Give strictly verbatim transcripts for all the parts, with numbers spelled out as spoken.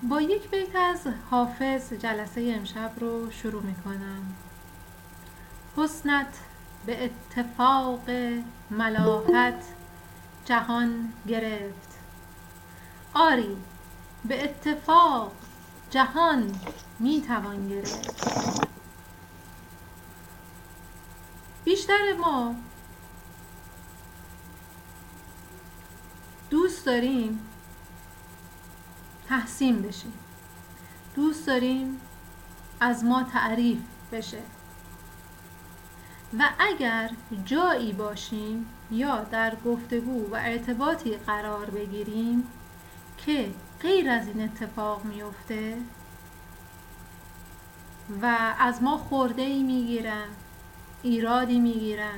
با یک بیت از حافظ جلسه امشب رو شروع میکنم. حسنت به اتفاق ملاحت جهان گرفت، آری به اتفاق جهان میتوان گرفت. بیشتر ما دوست داریم تحسین بشیم، دوست داریم از ما تعریف بشه و اگر جایی باشیم یا در گفتگو و ارتباطی قرار بگیریم که غیر از این اتفاق میفته و از ما خورده‌ای میگیرن، ایرادی میگیرن،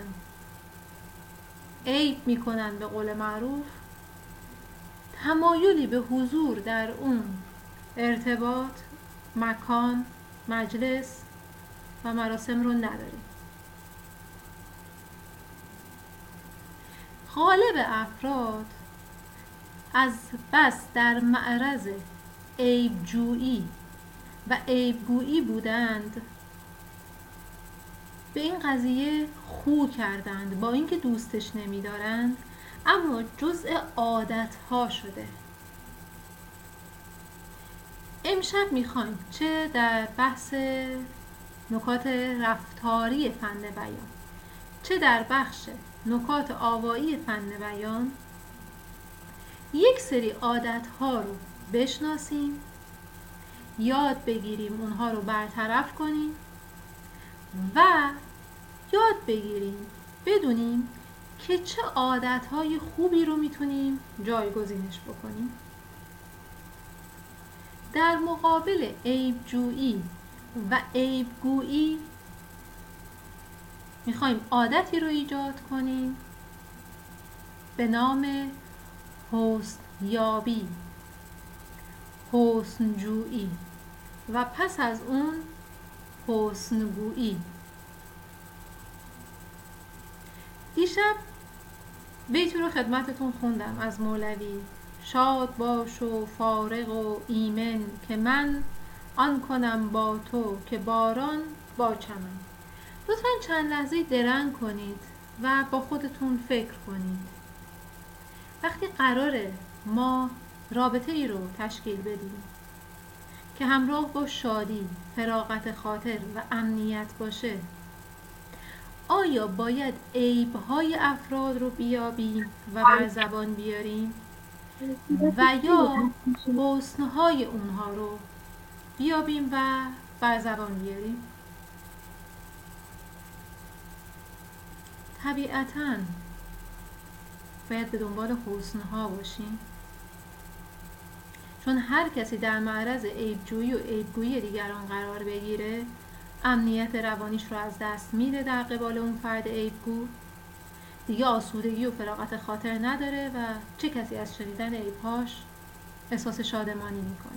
عیب میکنن به قول معروف، تمایلی به حضور در اون ارتباط، مکان، مجلس و مراسم رو نداریم. غالب افراد از بس در معرض عیبجویی و عیبگویی بودند به این قضیه خو کردند، با اینکه دوستش نمی‌دارند اما جزء عادت‌ها شده. امشب می‌خوایم چه در بحث نکات رفتاری فن بیان، چه در بخش نکات آوایی فن بیان یک سری عادت‌ها رو بشناسیم، یاد بگیریم، اونها رو برطرف کنیم و یاد بگیریم بدونیم که چه عادت‌های خوبی رو میتونیم جایگزینش بکنیم. در مقابل عیبجویی و عیبگویی میخوایم عادتی رو ایجاد کنیم به نام حسنیابی، حسنجویی و پس از اون حسنگویی. دیشب بیتی رو خدمتتون خوندم از مولوی: شاد باش و فارغ و ایمن که من آن کنم با تو که باران با چمن. لطفاً چند لحظه درنگ کنید و با خودتون فکر کنید وقتی قراره ما رابطه ای رو تشکیل بدیم که همراه با شادی، فراغت خاطر و امنیت باشه، آیا باید عیب‌های افراد رو بیابیم و بر زبان بیاریم و یا حسن‌های اونها رو بیابیم و بر زبان بیاریم؟ طبیعتاً باید به دنبال حسن‌ها باشیم، چون هر کسی در معرض عیبجویی و عیبگویی دیگران قرار بگیره امنیت روانیش رو از دست میده در قبال اون فرد عیبگو، دیگه آسودگی و فراغت خاطر نداره و چه کسی از شنیدن عیبهاش احساس شادمانی میکنه.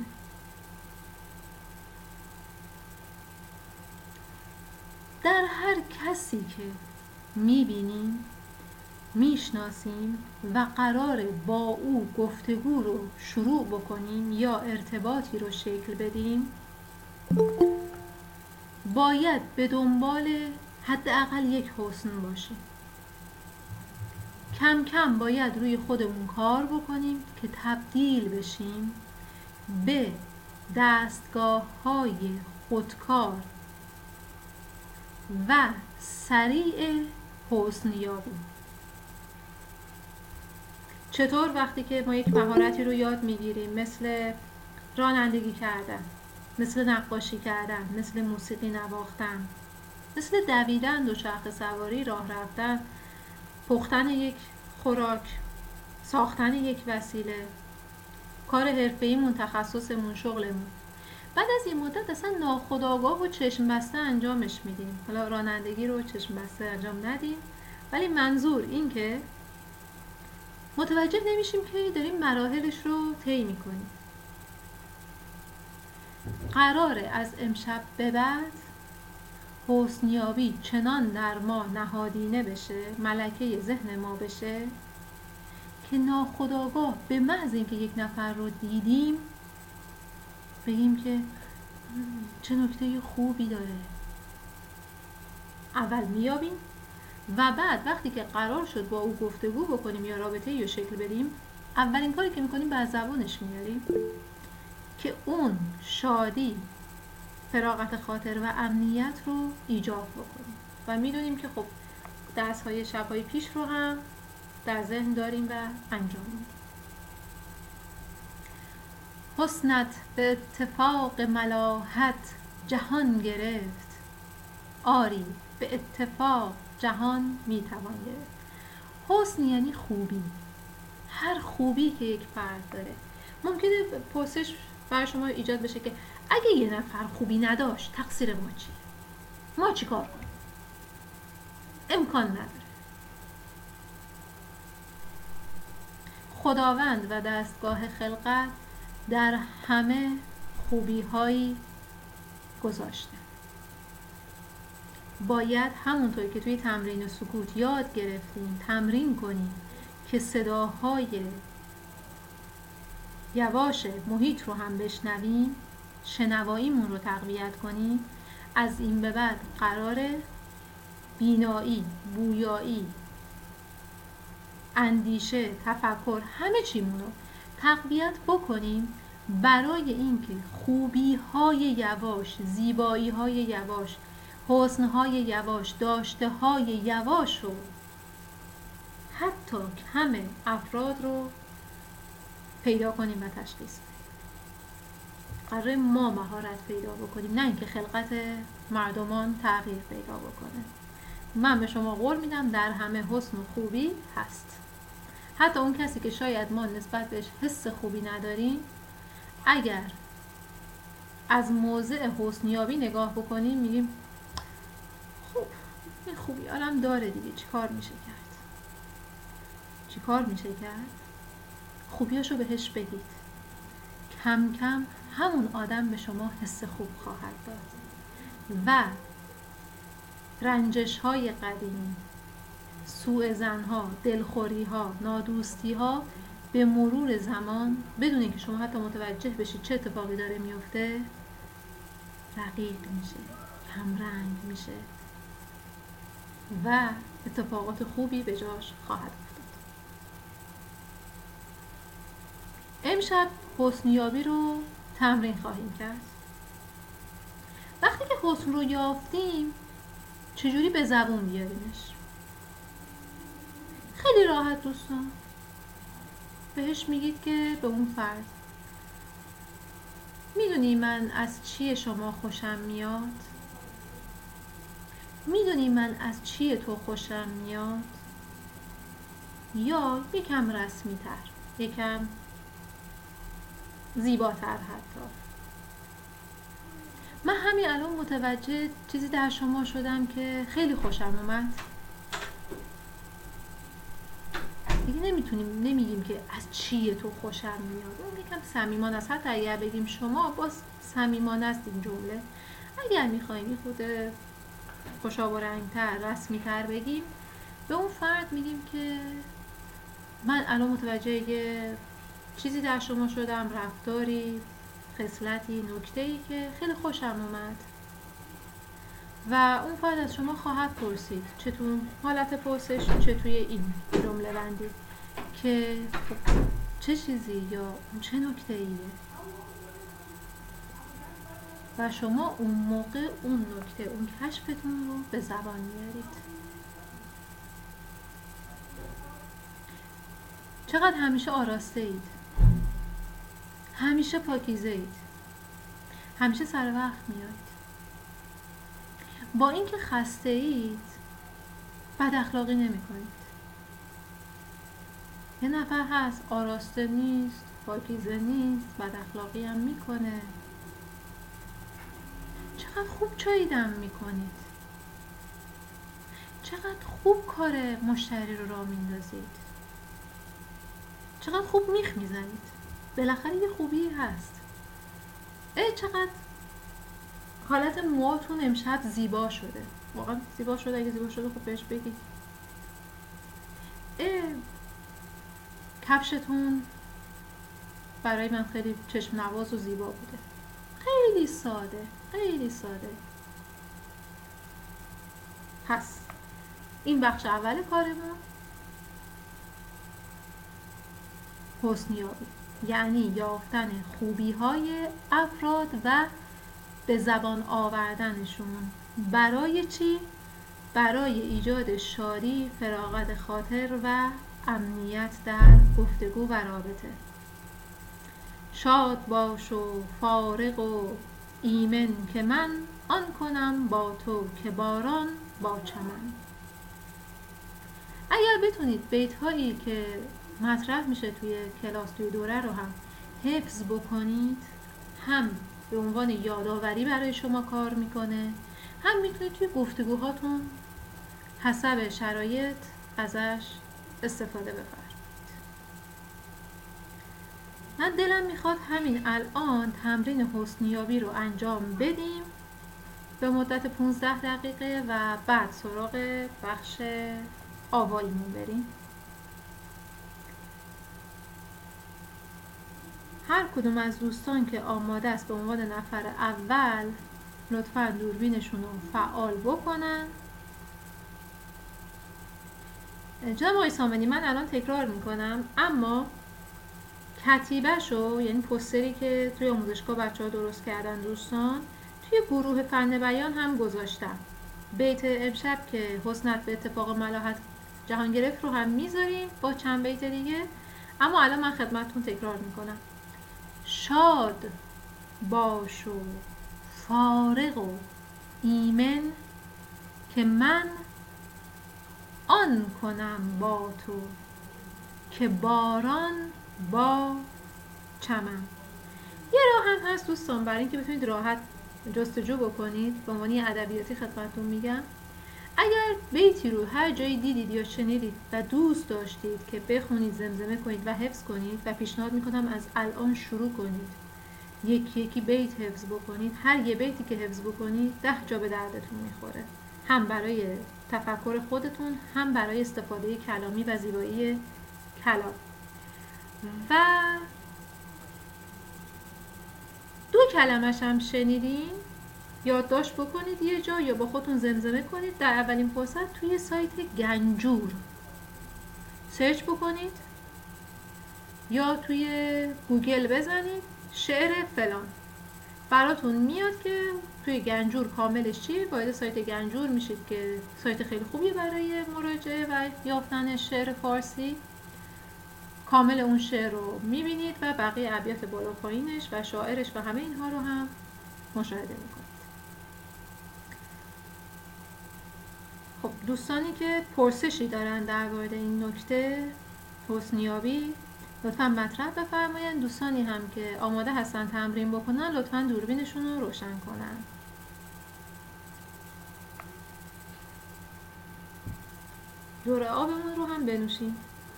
در هر کسی که میبینیم، میشناسیم و قراره با او گفتگو رو شروع بکنیم یا ارتباطی رو شکل بدیم، باید به دنبال حداقل یک حسن باشیم. کم کم باید روی خودمون کار بکنیم که تبدیل بشیم به دستگاه‌های خودکار و سریع حسنیابی. چطور؟ وقتی که ما یک مهارتی رو یاد میگیریم، مثل رانندگی کردن، مثل نقاشی کردن، مثل موسیقی نواختن، مثل دویدن، دوچرخه سواری، راه رفتن، پختن یک خوراک، ساختن یک وسیله، کار حرفه‌ایمون، تخصصمون، شغلمون، بعد از این مدت اصلا ناخودآگاه و چشم بسته انجامش میدیم. حالا رانندگی رو چشم بسته انجام ندیم، ولی منظور این که متوجه نمیشیم که داریم مراحلش رو طی میکنیم. قراره از امشب به بعد حسنیابی چنان در ما نهادینه بشه، ملکه ذهن ما بشه که ناخودآگاه به محض اینکه یک نفر رو دیدیم بگیم که چه نکته خوبی داره. اول میابیم و بعد وقتی که قرار شد با او گفتگو بکنیم یا رابطه رو شکل بدیم، اولین کاری که میکنیم به زبانش میاریم که اون شادی، فراغت خاطر و امنیت رو ایجاد بکنیم. و میدونیم که خب درس‌های شب‌های پیش رو هم در ذهن داریم و انجام میدیم. حسنت به اتفاق ملاحت جهان گرفت، آری به اتفاق جهان میتوان گرفت. حسن یعنی خوبی، هر خوبی که یک فرد داره. ممکنه پرسش برای شما ایجاد بشه که اگه یه نفر خوبی نداشت تقصیر ما چیه؟ ما چی کار کنیم؟ امکان نداره. خداوند و دستگاه خلقت در همه خوبی هایی گذاشته. باید همونطور که توی تمرین سکوت یاد گرفتیم تمرین کنیم که صداهای یواش محیط رو هم بشنویم، شنواییمون رو تقویت کنیم. از این به بعد قراره بینایی، بویایی، اندیشه، تفکر، همه چیمون رو تقویت بکنیم برای اینکه خوبی های یواش، زیبایی های یواش، حسن های یواش، داشته های یواش رو حتی همه افراد رو پیدا کنیم و تشخیص بدیم. قراره ما مهارت پیدا بکنیم، نه اینکه خلقت مردمان تغییر پیدا بکنه. من به شما قول میدم در همه حسن و خوبی هست. حتی اون کسی که شاید ما نسبت بهش حس خوبی نداریم، اگر از موضع حسنیابی نگاه بکنیم میگیم خب این خوبی آرم داره دیگه، چی کار میشه کرد؟ چی کار میشه کرد؟ خوبیاشو بهش بگید. کم کم همون آدم به شما حس خوب خواهد داد و رنجش های قدیمی، سوء ظن‌ها، دلخوری‌ها، نادوستی‌ها به مرور زمان بدون اینکه شما حتی متوجه بشید چه اتفاقی داره میفته رقیق میشه، کم رنگ میشه و اتفاقات خوبی به جاش خواهد افتاد. امشب حسنیابی رو تمرین خواهیم کرد. وقتی که حسن رو یافتیم چجوری به زبون بیاریمش؟ خیلی راحت دوستان، بهش میگید که به اون فرد میدونی من از چی شما خوشم میاد؟ میدونی من از چی تو خوشم میاد؟ یا یکم رسمی تر، یکم زیباتر حتی. من همین الان متوجه چیزی در شما شدم که خیلی خوشم اومد. دیگه نمیتونیم نمیگیم که از چیه تو خوشم میاد، اون یکم صمیمانه است. حتی اگر بگیم شما، باز صمیمانه است این جمله. اگر میخوایم یه خود خوشا و رنگتر، رسمیتر بگیم، به اون فرد میگیم که من الان متوجه یه چیزی در شما شدم، رفتاری، خصلتی، نکته‌ای که خیلی خوشم اومد. و اون فرد از شما خواهد پرسید، چه تو حالت پرسش، چه توی این جمله بندی، که چه چیزی یا چه نکته‌ایه. و شما اون موقع اون نکته، اون کشفتون رو به زبان میارید. چقدر همیشه آراسته اید، همیشه پاکیزه اید، همیشه سر وقت میایید. با اینکه خسته اید بد اخلاقی نمی کنید. یه نفر هست آراسته نیست، پاکیزه نیست، بد اخلاقی هم میکنه. چقدر خوب چای دم میکنید، چقدر خوب کار مشتری رو راه میندازید، چقدر خوب میخ میزنید. بالاخره یه خوبی هست. ای چقدر حالت موهاتون امشب زیبا شده. واقعا زیبا شده، اگه زیبا شده خب بهش بگید. ای کفشتون برای من خیلی چشم نواز و زیبا بوده. خیلی ساده، خیلی ساده. پس این بخش اول کارمون حسنیابی، یعنی یافتن خوبی های افراد و به زبان آوردنشون. برای چی؟ برای ایجاد شادی، فراغت خاطر و امنیت در گفتگو و رابطه. شاد باش و فارغ و ایمن که من آن کنم با تو که باران با چمن. اگر بتونید بیت هایی که مطرح میشه توی کلاس توی دوره رو هم حفظ بکنید، هم به عنوان یادآوری برای شما کار میکنه، هم میتونید توی گفتگوهاتون حسب شرایط ازش استفاده بفرمایید. من دلم میخواد همین الان تمرین حسنیابی رو انجام بدیم به مدت پانزده دقیقه و بعد سراغ بخش آواییمون بریم. هر کدوم از دوستان که آماده است به عنوان نفر اول لطفاً دوربینشون رو فعال بکنن. جناب آقای سامنی، من الان تکرار میکنم، اما کتیبه‌شو، یعنی پوستری که توی آموزشگاه بچه ها درست کردن دوستان، توی گروه فن بیان هم گذاشتم. بیت امشب که حسنت به اتفاق ملاحت جهان گرفت رو هم میذاریم با چند بیت دیگه، اما الان من خدمتتون تکرار میکنم. شاد باش و فارغ و ایمن که من آن کنم با تو که باران با چمن. یه راه هم هست دوستان برای اینکه بتونید راحت جستجو بکنید، به عنوان ادبیاتی خدمتتون میگم. اگر بیتی رو هر جایی دیدید یا شنیدید و دوست داشتید که بخونید، زمزمه کنید و حفظ کنید، و پیشنهاد میکنم از الان شروع کنید یکی یکی بیت حفظ بکنید. هر یه بیتی که حفظ بکنید ده جا به دردتون میخوره، هم برای تفکر خودتون، هم برای استفاده کلامی و زیبایی کلام. و دو کلمش هم شنیدین، یادداشت بکنید یه جا یا با خودتون زمزمه کنید. در اولین فرصت توی سایت گنجور سرچ بکنید یا توی گوگل بزنید شعر فلان، براتون میاد که توی گنجور کاملش چیه. وارد سایت گنجور میشید که سایت خیلی خوبیه برای مراجعه و یافتن شعر فارسی. کامل اون شعر رو میبینید و بقیه ابیات بالا پایینش و شاعرش و همه اینها رو هم مشاهده میکنید. خب دوستانی که پرسشی دارن در مورد این نکته حسنیابی لطفاً مطرح بفرمایید. دوستانی هم که آماده هستن تمرین بکنن لطفاً دوربینشون رو روشن کنن. دوره آبمون رو هم بنوشیم.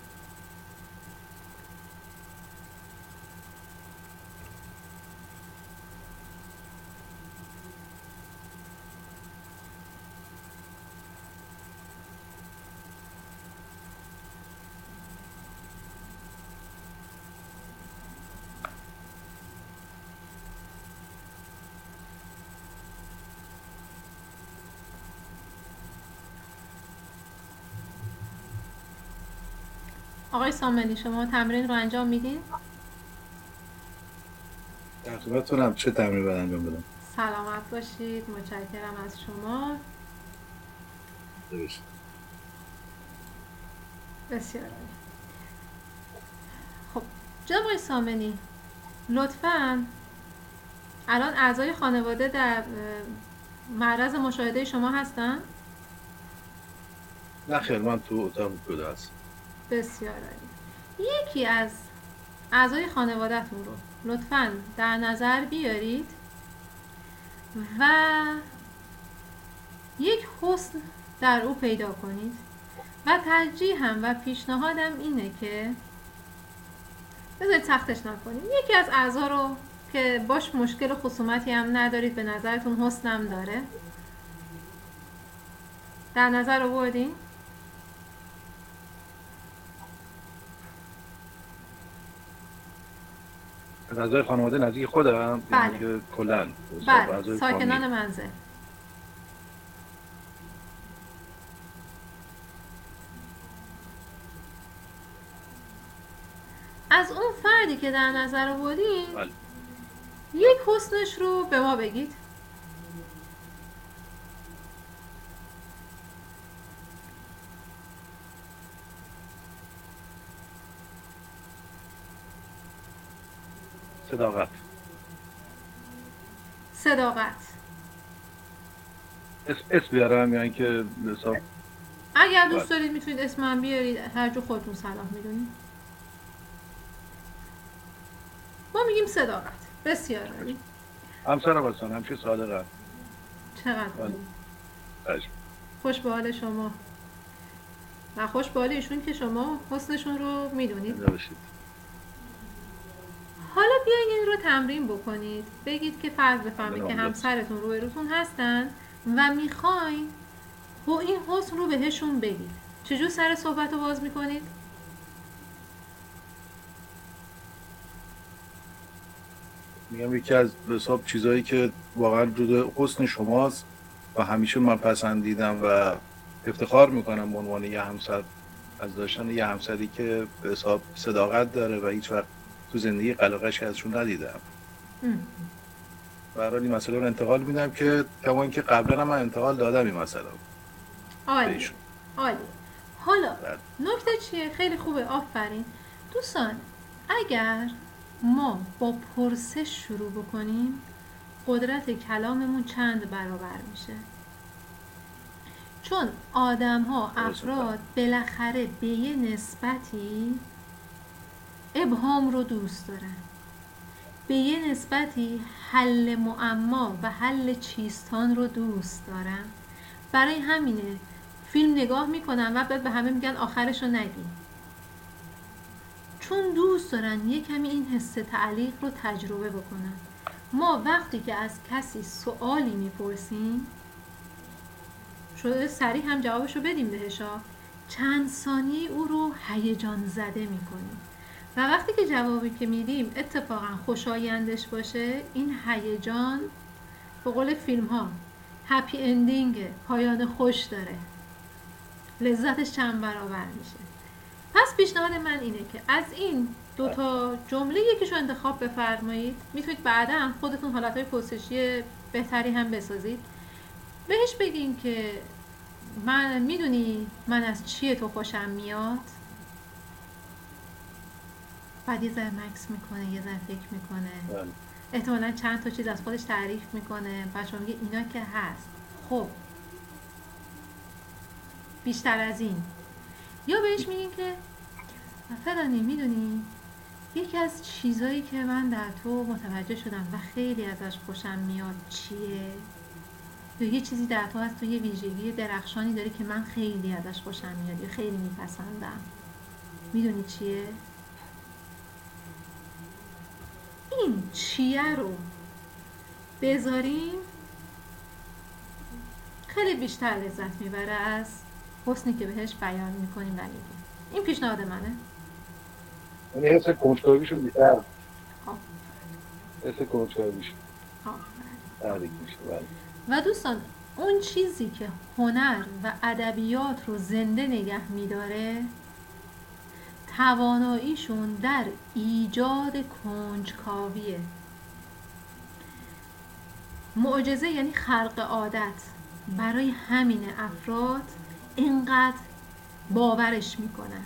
آقای سامنی شما تمرین رو انجام میدین؟ در خدمتتونم. چه تمرین باید انجام بدم؟ سلامت باشید، متشکرم از شما. ببینید. بسیار عالی. خب جناب آقای سامنی، لطفاً الان اعضای خانواده در معرض مشاهده شما هستن؟ نه خیر، من تو اتاق جدا هستم. بسیار عالی. یکی از اعضای خانواده‌تون رو لطفاً در نظر بیارید و یک حسن در او پیدا کنید و ترجیحاً و پیشنهادم اینه که بذارید سختش نکنید. یکی از اعضا رو که باش مشکل و خصومتی هم ندارید، به نظرتون حسنم داره، در نظر آوردین؟ اعضای خانواده نزدیک خودم، بله. یعنی که کلاً بله، ساکنان منزل. از اون فردی که در نظر آوردین بله. یک حسنش رو به ما بگید. صداقت. صداقت. اسم اسم بیارم یا اینکه حساب؟ اگر دوست دارید میتونید اسم من بیارید، هر جو خودتون صلاح میدونید. ما میگیم صداقت. بسیار عالی. همسرم هستن، همیشه صادقن. چقدر عالی. خوش به حال شما و خوش به حال ایشون که شما حسنشون رو میدونید. حالا بیاین این رو تمرین بکنید. بگید که فرض بفرمایید که همسرتون روبروتون هستن و میخواین با این حسن رو بهشون بگید. چجور سر صحبت رو باز میکنید؟ میگم یکی از حساب چیزایی که واقعا جزء حسن شماست و همیشه من پسندیدم و افتخار میکنم به عنوان یه همسر از داشتن یه همسری که به حساب صداقت داره و هیچ وقت تو زندگی قلقش ازشون ندیدم. برای این مسئله رو انتقال میدم که کما اینکه قبلا هم من انتقال دادم این مسئله رو. عالی. عالی. حالا نکته چیه؟ خیلی خوبه، آفرین. دوستان اگر ما با پرسش شروع بکنیم قدرت کلاممون چند برابر میشه. چون آدم ها، افراد بالاخره به یه نسبتی ابهام رو دوست دارن، به یه نسبتی حل معما و حل چیستان رو دوست دارن. برای همینه فیلم نگاه میکنن و بعد به همه میگن آخرش رو نگین، چون دوست دارن یه کمی این حس تعلیق رو تجربه بکنن. ما وقتی که از کسی سوالی میپرسیم شده سریع هم جوابش رو بدیم بهشا، چند ثانیه او رو هیجان زده میکنیم و وقتی که جوابی که میدیم اتفاقا خوشایندش باشه، این هیجان به قول فیلم ها هپی اندینگ، پایان خوش داره، لذتش چند برابر میشه. پس پیشنهاد من اینه که از این دو تا جمله یکیشو انتخاب بفرمایید. میتونید بعدا خودتون حالتهای پرسشی بهتری هم بسازید. بهش بگین که من میدونی من از چیه تو خوشم میاد. بعد یه ذره مکس میکنه، یه ذره فکر میکنه، احتمالا چند تا چیز از خودش تعریف میکنه. بچه میگه اینا که هست، خب بیشتر از این. یا بهش میگین که فلانی میدونی یکی از چیزایی که من در تو متوجه شدم و خیلی ازش خوشم میاد چیه؟ یا یه چیزی در تو هست، تو یه ویژگی درخشانی داری که من خیلی ازش خوشم میاد یا خیلی میپسندم، میدونی چیه؟ این چیه رو بذاریم خیلی بیشتر لذت میبره از حسنی که بهش بیان میکنیم و میگیم. این پیشنهاد منه. یعنی حس کنجکاویشون بیشتر. حس کنجکاویشون تحریک میشه. و دوستان اون چیزی که هنر و ادبیات رو زنده نگه میداره تواناییشون در ایجاد کنجکاویه. معجزه یعنی خلق عادت. برای همین افراد اینقدر باورش میکنن.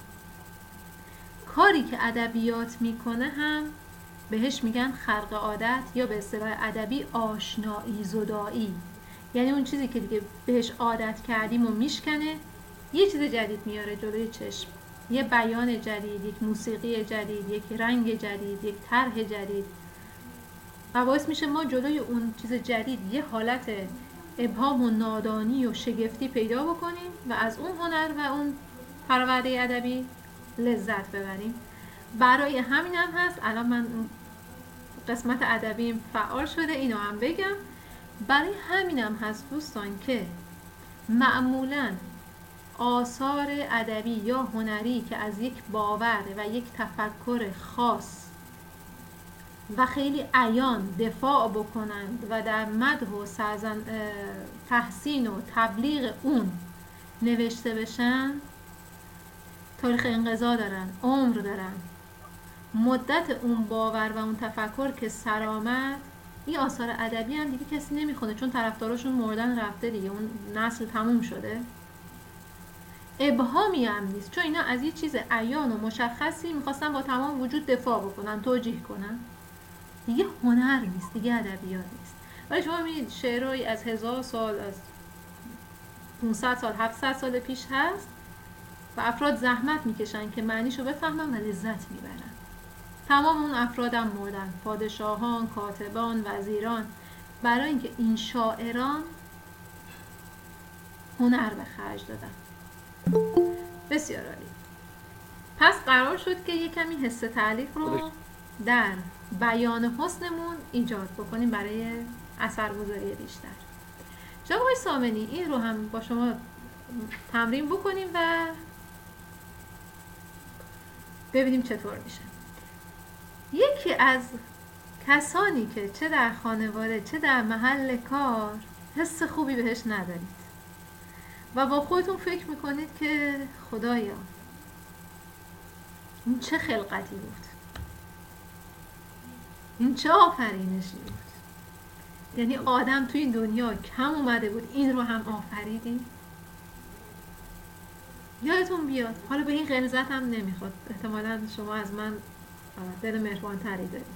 کاری که ادبیات میکنه هم بهش میگن خلق عادت، یا به اصطلاح ادبی آشنایی زدایی. یعنی اون چیزی که دیگه بهش عادت کردیم و میشکنه، یه چیز جدید میاره جلوی چشم، یه بیان جدید، یک موسیقی جدید، یک رنگ جدید، یک طرح جدید، و باعث میشه ما جلوی اون چیز جدید یه حالت ابهام و نادانی و شگفتی پیدا بکنیم و از اون هنر و اون پرورده ادبی لذت ببریم. برای همین هم هست الان من قسمت ادبیم فعال شده، اینو هم بگم. برای همین هم هست دوستان که معمولاً آثار ادبی یا هنری که از یک باور و یک تفکر خاص و خیلی عیان دفاع بکنند و در مدح و سرزن... تحسین و تبلیغ اون نوشته بشن، تاریخ انقضا دارن، عمر دارن، مدت اون باور و اون تفکر که سر آمد، این آثار ادبی هم دیگه کسی نمیخونه چون طرفداراشون مردن رفته دیگه، اون نسل تموم شده. ابهامی هم نیست چون اینا از یه چیز عیان و مشخصی میخواستن با تمام وجود دفاع بکنن، توجیه کنن. دیگه هنر نیست، دیگه ادبیات نیست. ولی شما میبینید شعرهایی از هزار سال، از پانصد سال، هفتصد سال پیش هست و افراد زحمت میکشن که معنیشو بفهمن و لذت میبرن. تمام اون افرادم مردن، پادشاهان، کاتبان، وزیران، برای اینکه این شاعران هنر به خرج دادن. بسیار عالی. پس قرار شد که یک کمی حس تعلیق رو در بیان حسنمون ایجاد بکنیم برای اثرگذاری بیشتر. جناب آقای سامنی، این رو هم با شما تمرین بکنیم و ببینیم چطور میشه. یکی از کسانی که چه در خانواده چه در محل کار حس خوبی بهش ندارید و با خودتون فکر میکنید که خدایا این چه خلقتی بود، این چه آفرینشی بود، یعنی آدم توی این دنیا کم اومده بود این رو هم آفریدی. یادتون بیاد، حالا به این غلظت هم نمیخواد، احتمالاً شما از من دل مهربان تری دارید.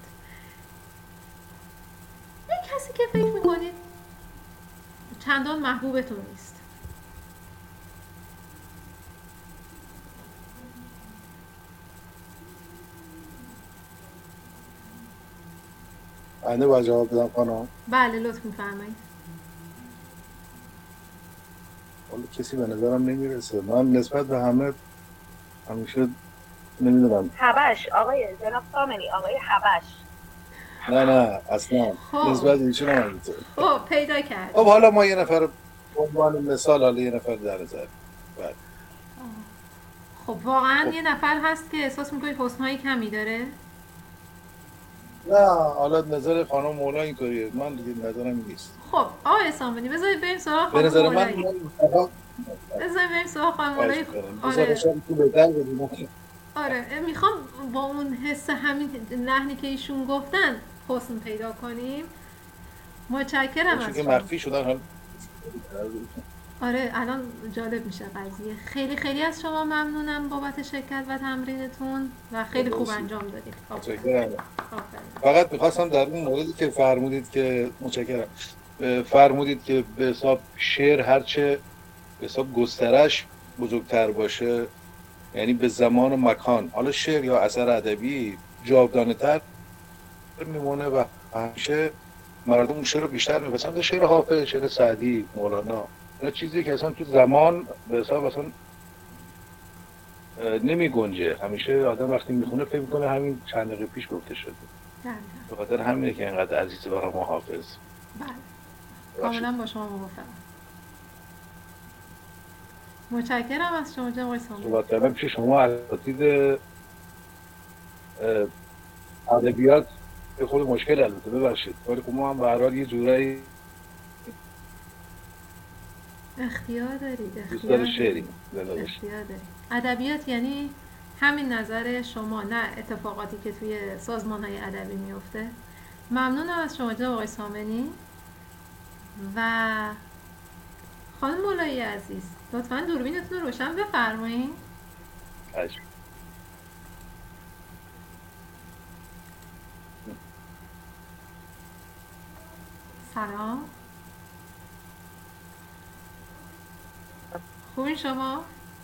یک کسی که فکر میکنید چندان محبوبتون نیست، بنده باید جواب بدم خانم؟ بله لطف میفرمایید. حالا کسی به نظرم نمیرسه. من نسبت به همه همیشه نمیدونم. حبش آقای جناب سامنی، آقای حبش. نه نه اصلا نسبت به ایشون هم نمیتونه. خب پیدا کرد. خب حالا ما یه نفر به عنوان مثال، حالا یه نفر در نظر. بله. خب واقعا یه نفر هست که احساس میکنید حسن‌های کمی داره؟ نه حالا نظر خانم مولا اینطوریه، من دیگه نظرم نیست. خب آقای سامنی بذارید بریم سراغ خانم نظر مولایی. من بذارید بریم سراغ خانم مولایی. آره آره میخوام با اون حس همین لحنی که ایشون گفتن حسن پیدا کنیم. متشکرم از شما. مخفی شدن. آره الان جالب میشه قضیه. خیلی خیلی از شما ممنونم بابت شرکت و تمرینتون و خیلی خوب انجام دادید. متشکرم. فقط میخواستم در اون موردی که فرمودید که متشکرم فرمودید که به حساب شعر هرچه به حساب گسترش بزرگتر باشه، یعنی به زمان و مکان، حالا شعر یا اثر ادبی جاودانه تر میمونه و همیشه مردم اون شعر رو بیشتر میپسندن. شعر حافظ، شعر سعدی، مولانا، اینا چیزی که اصلا تو زمان به حساب اصلا نمی گنجه. همیشه آدم وقتی میخونه فکر میکنه همین چند دقیقه پیش گفته شده. به خاطر همینه که اینقدر عزیزه برای ما حافظ. بله کاملا با شما موافقم. متشکرم از شما جناب آقای سامنی. صحبت کردم پیش شما اساتید ادبیات به خود مشکل البته ببخشید، ولی خب ما هم به هر حال یه جورایی اختیار دارید. اختیار شعری اختیار دارید. ادبیات یعنی همین نظر شما، نه اتفاقاتی که توی سازمان‌های ادبی میفته. ممنونم از شما جناب آقای سامنی و خانم مولایی عزیز، لطفاً دوربینتون رو روشن بفرمایید. عجب. سلام. خوبین شما؟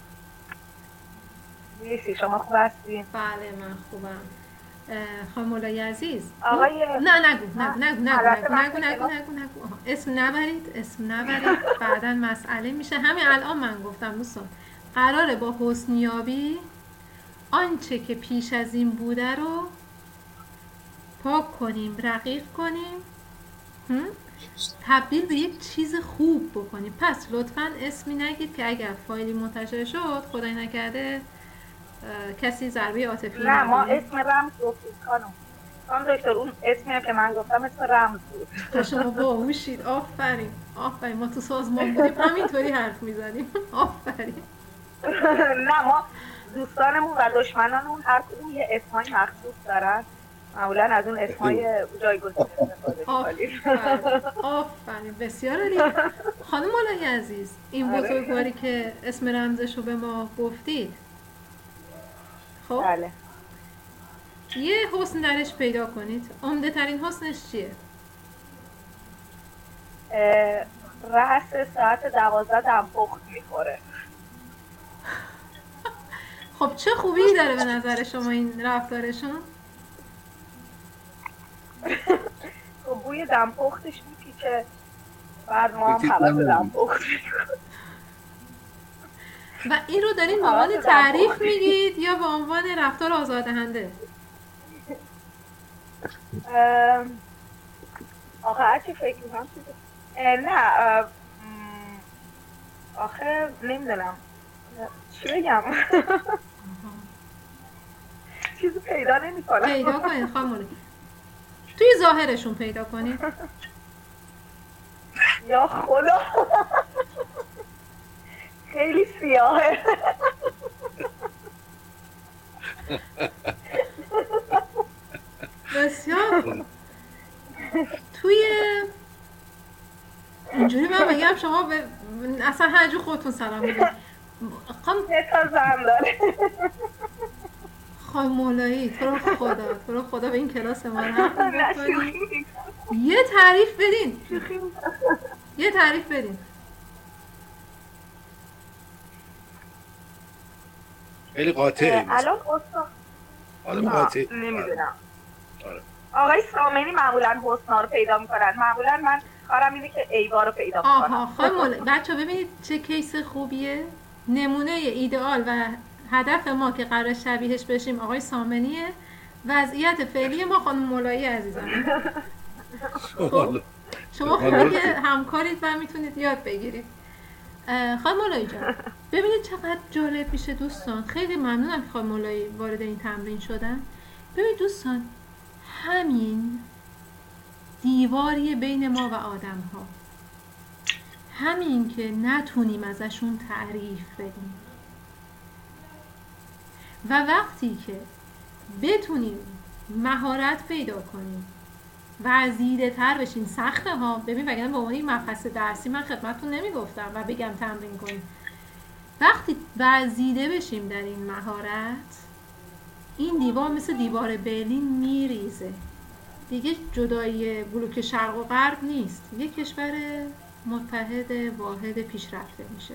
نیستی شما خوب هستین؟ بله من خوبم. خانم مولایی عزیز. آقای نه نگو نگو نگو نگو نگو نگو نگو نگو اسم نبرید اسم نبرید بعداً مسئله میشه. همین الان من گفتم دوستان قراره با حسنیابی آنچه که پیش از این بوده رو پاک کنیم، رقیق کنیم، تبدیل به یک چیز خوب بکنیم. پس لطفاً اسمی نگید که اگر فایلی منتشر شد خدای نکرده کسی ضربه عاطفی نه ما اسم رمز گفتیم خانم. خانم دکتر اون اسمی هم که من گفتم اسم رمز بود. تا شما باهوشید. آفرین آفرین، ما تو سازمان بودیم همینطوری حرف میزنیم. آفرین. نه ما دوستانمون و دشمنانمون هر کدوم یه اسمای مخصوص دارن، معمولا از اون اسمای جایگزین استفاده می‌کنیم. آفرین آفرین، بسیار عالی. خانم مولایی عزیز، این بزرگواری که اسم رمزش رو به ما گفتید، خب بله. یه حسن درش پیدا کنید. عمده ترین حسنش چیه؟ رأس ساعت دوازده دم پخت میخوره. خب چه خوبی داره به نظر شما این رفتارشون؟ خب بوی دم پختش میپیچه، بعد ما هم حوض دم پخت میکنه. و این رو دارین به عنوان تعریف میگید یا به عنوان رفتار آزاردهنده؟ آخه هرچی فکر میکنم نه آخه نمیدونم چی بگم. چیزی پیدا نمی کنم. پیدا کنید خانم، توی ظاهرشون پیدا کنید. یا خدا خیلی سیاهه. بسیار. توی اینجوری من بگم شما به اصلا هر جو خودتون سلام میدید. خانم تا زن داره. خانم مولایی تو رو خدا تو رو خدا به این کلاس ما رفت بکنید. یه تعریف بدین. یه تعریف بدین. خیلی قاطعه. الان استاد آدم قاطع نمیدونم. آقای سامنی معمولا حسنا رو پیدا میکنن. معمولا من کارم اینه که ایوا رو پیدا میکنم. آها خانم مولایی بچه‌ها ببینید چه کیس خوبیه. نمونه ایدئال و هدف ما که قرار شبیهش بشیم آقای سامنیه. وضعیت فعلی ما خانم مولایی عزیزم. خب شما خوبه که همکارید و میتونید یاد بگیرید. خانم مولایی جان ببینید چقدر جالب میشه دوستان. خیلی ممنونم که خانم مولایی وارد این تمرین شدن. ببینید دوستان، همین دیواری بین ما و آدم ها، همین که نتونیم ازشون تعریف بدیم و وقتی که بتونیم مهارت پیدا کنیم وزیده تر بشین. سخته ها، ببین وگرنه به عنوان این مبحث درسی من خدمتتون نمیگفتم و بگم تمرین کنیم. وقتی وزیده بشیم در این مهارت، این دیوار مثل دیوار برلین میریزه دیگه. جدایی بلوک شرق و غرب نیست، یه کشور متحد واحد پیشرفته میشه.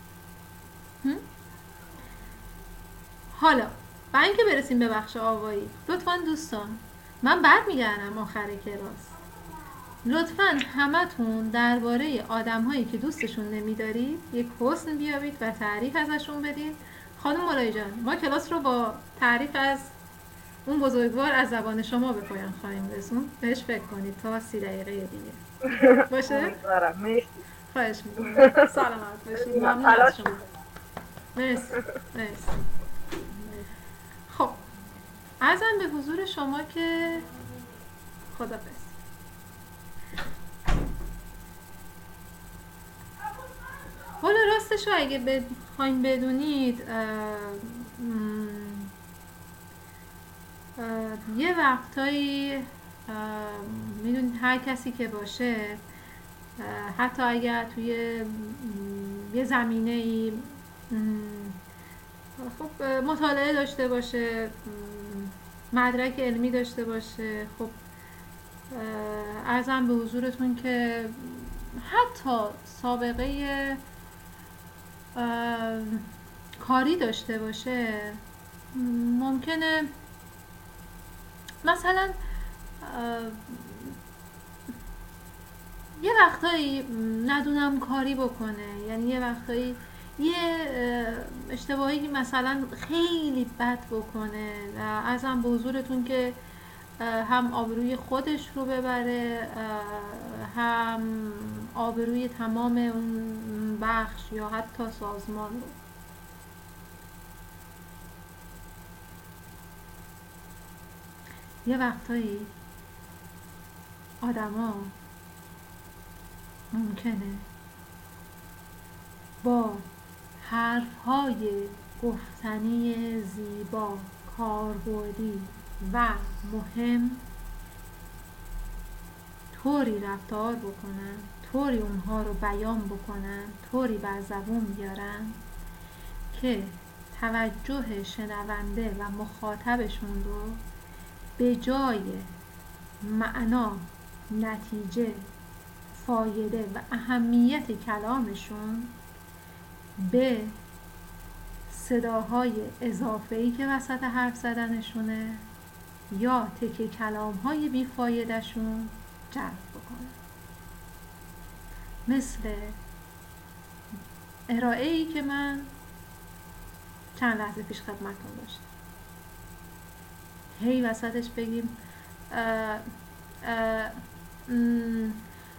حالا برای اینکه برسیم به بخش آوایی، لطفاً دوستان من برمیگردم آخر کلاس، لطفاً همتون درباره آدم‌هایی که دوستشون نمی‌دارید یک حسن بیابید و تعریف ازشون بدید. خانم مولایی جان ما کلاس رو با تعریف از اون بزرگوار از زبان شما به پایان خواهیم رسوند. بهش فکر کنید تا سی دقیقه دیگه باشه؟ مرسی. خواهش می‌کنم. سلامت باشید. ممنون از شما. مرسی. مرسی. خب عرضم به حضور شما که خدافظ. حالا راستش رو اگه بخواین بدونید اه، اه، یه وقتایی میدونید هر کسی که باشه حتی اگر توی یه زمینه ای خب مطالعه داشته باشه، مدرک علمی داشته باشه، خب عرضم به حضورتون که حتی سابقه کاری داشته باشه، ممکنه مثلا یه وقتایی ندونم کاری بکنه، یعنی یه وقتایی یه اشتباهی مثلا خیلی بد بکنه. عرضم به حضورتون که هم آبروی خودش رو ببره، هم آبروی تمام اون بخش یا حتی سازمان رو. یه وقتایی آدما ممکنه با حرفهای گفتنی زیبا، کاربردی و مهم طوری رفتار بکنن، طوری اونها رو بیان بکنن، طوری بر زبون بیارن که توجه شنونده و مخاطبشون رو به جای معنا، نتیجه، فایده و اهمیت کلامشون به صداهای اضافه‌ای که وسط حرف زدنشونه یا تکه کلام‌های بیفایده‌شون جلب بکنه. مثل ارائه‌ای که من چند لحظه پیش خدمتتون داشتم، هی وسطش بگیم اه اه ام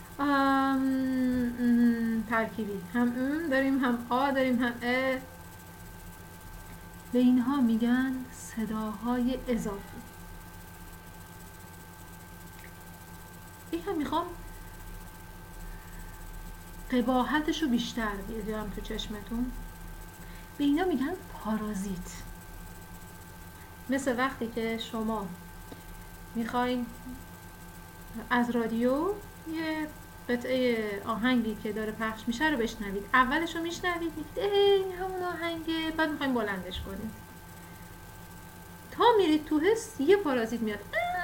ام ترکیبی، هم ام داریم هم آ داریم هم ا. به اینها میگن صداهای اضافی. اینها میخوام قباحتش رو بیشتر بیارم تو چشمتون. به اینا میگن پارازیت. مثل وقتی که شما میخواین از رادیو یه قطعه آهنگی که داره پخش میشه رو بشنوید، اولش رو میشنوید میگید این همون آهنگه، بعد میخواین بلندش کنید، تا میرید تو حس یه پارازیت میاد،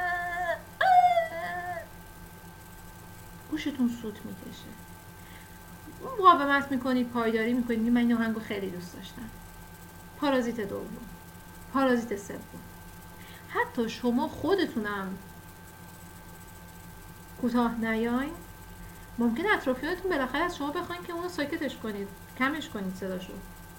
گوشتون سوت میکشه، مقاومت میکنید، پایداری میکنید، من این آهنگو خیلی دوست داشتم. پارازیت دوم، پارازیت سوم. حتی شما خودتونم کوتاه نیاین، ممکن اطرافیانتون بالاخره از شما بخواین که اونو ساکتش کنید، کمش کنید صداشو.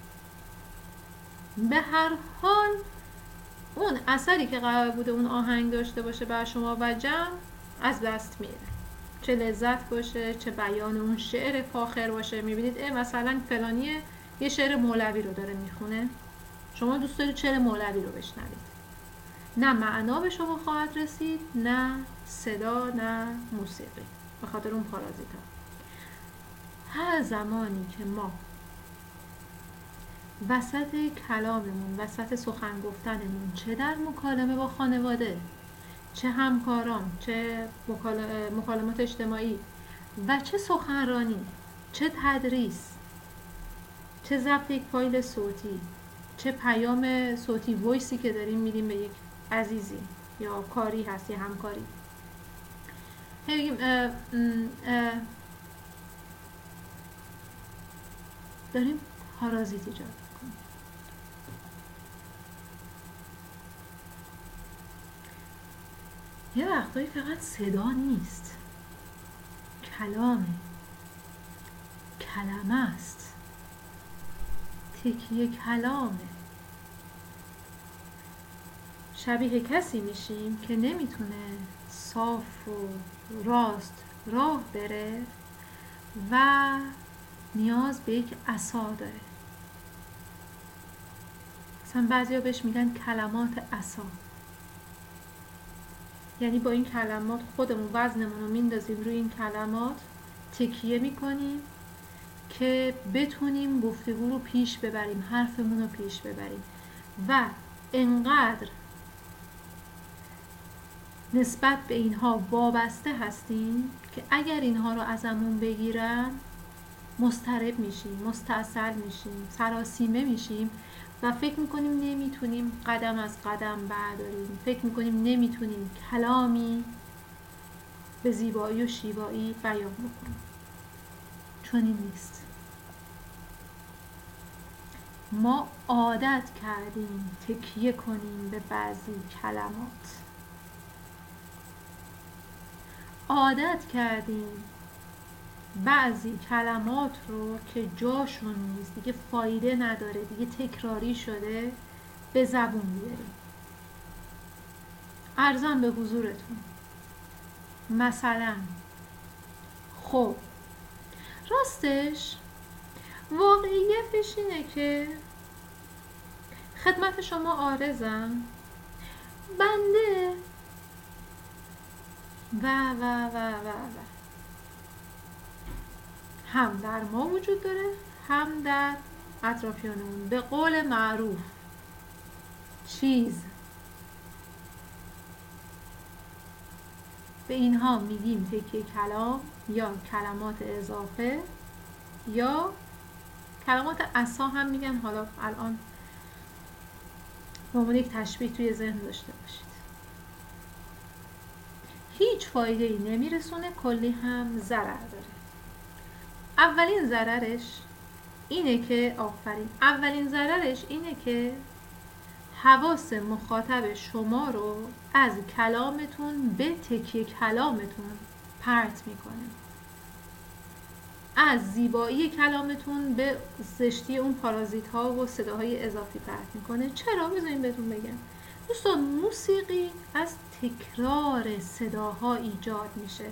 به هر حال اون اثری که قرار بوده اون آهنگ داشته باشه بر شما و جمع از دست میره، چه لذت باشه، چه بیان اون شعر فاخر باشه. میبینید مثلا فلانیه یه شعر مولوی رو داره میخونه، شما دوست دارید شعر مولوی رو بشنوید، نه معنا به شما خواهد رسید، نه صدا، نه موسیقی، به خاطر اون پارازیتا. هر زمانی که ما وسط کلاممون، وسط سخن گفتنمون، چه در مکالمه با خانواده، چه همکاران، چه مکالمات اجتماعی و چه سخنرانی، چه تدریس، چه ضبط یک فایل صوتی، چه پیام صوتی وایسی که داریم میدیم به یک عزیزی یا کاری هست یا همکاری، بگیم داریم پارازیت ایجاد میکنیم. یه وقتایی فقط صدا نیست، کلامه، کلمه است، تکیه کلامه. شبیه کسی میشیم که نمیتونه صاف و راست راه بره و نیاز به یک عصا داره. مثلا بعضیا بهش میگن کلمات عصا، یعنی با این کلمات خودمون وزنمون رو میندازیم روی این کلمات، تکیه میکنیم که بتونیم گفتگو رو پیش ببریم، حرفمون رو پیش ببریم و انقدر نسبت به اینها وابسته هستیم که اگر اینها رو ازمون بگیرن مضطرب میشیم، مستعصل میشیم، سراسیمه میشیم و فکر میکنیم نمیتونیم قدم از قدم برداریم، فکر میکنیم نمیتونیم کلامی به زیبایی و شیوایی بیان بکنیم. چون این نیست. ما عادت کردیم تکیه کنیم به بعضی کلمات، عادت کردیم بعضی کلمات رو که جاشون نیست، دیگه فایده نداره، دیگه تکراری شده، به زبون بیاریم. عرضم به حضورتون مثلا خب راستش واقعیتش اینه که خدمت شما عارضم، بنده و و و و و هم در ما وجود داره هم در اطرافیانمون. به قول معروف چیز، به اینها میگیم تکیه کلام یا کلمات اضافه یا کلمات عصا هم میگن. حالا الان به عنوان یک تشبیه توی ذهن داشته باشید. هیچ فایده ای نمیرسونه، کلی هم ضرر داره. اولین ضررش اینه که آفرین اولین ضررش اینه که حواس مخاطب شما رو از کلامتون به تکیه کلامتون پرت میکنه، از زیبایی کلامتون به زشتی اون پارازیت ها و صداهای اضافی پرت میکنه. چرا؟ بذارین بهتون بگم. دوستان، موسیقی از تکرار صداها ایجاد میشه.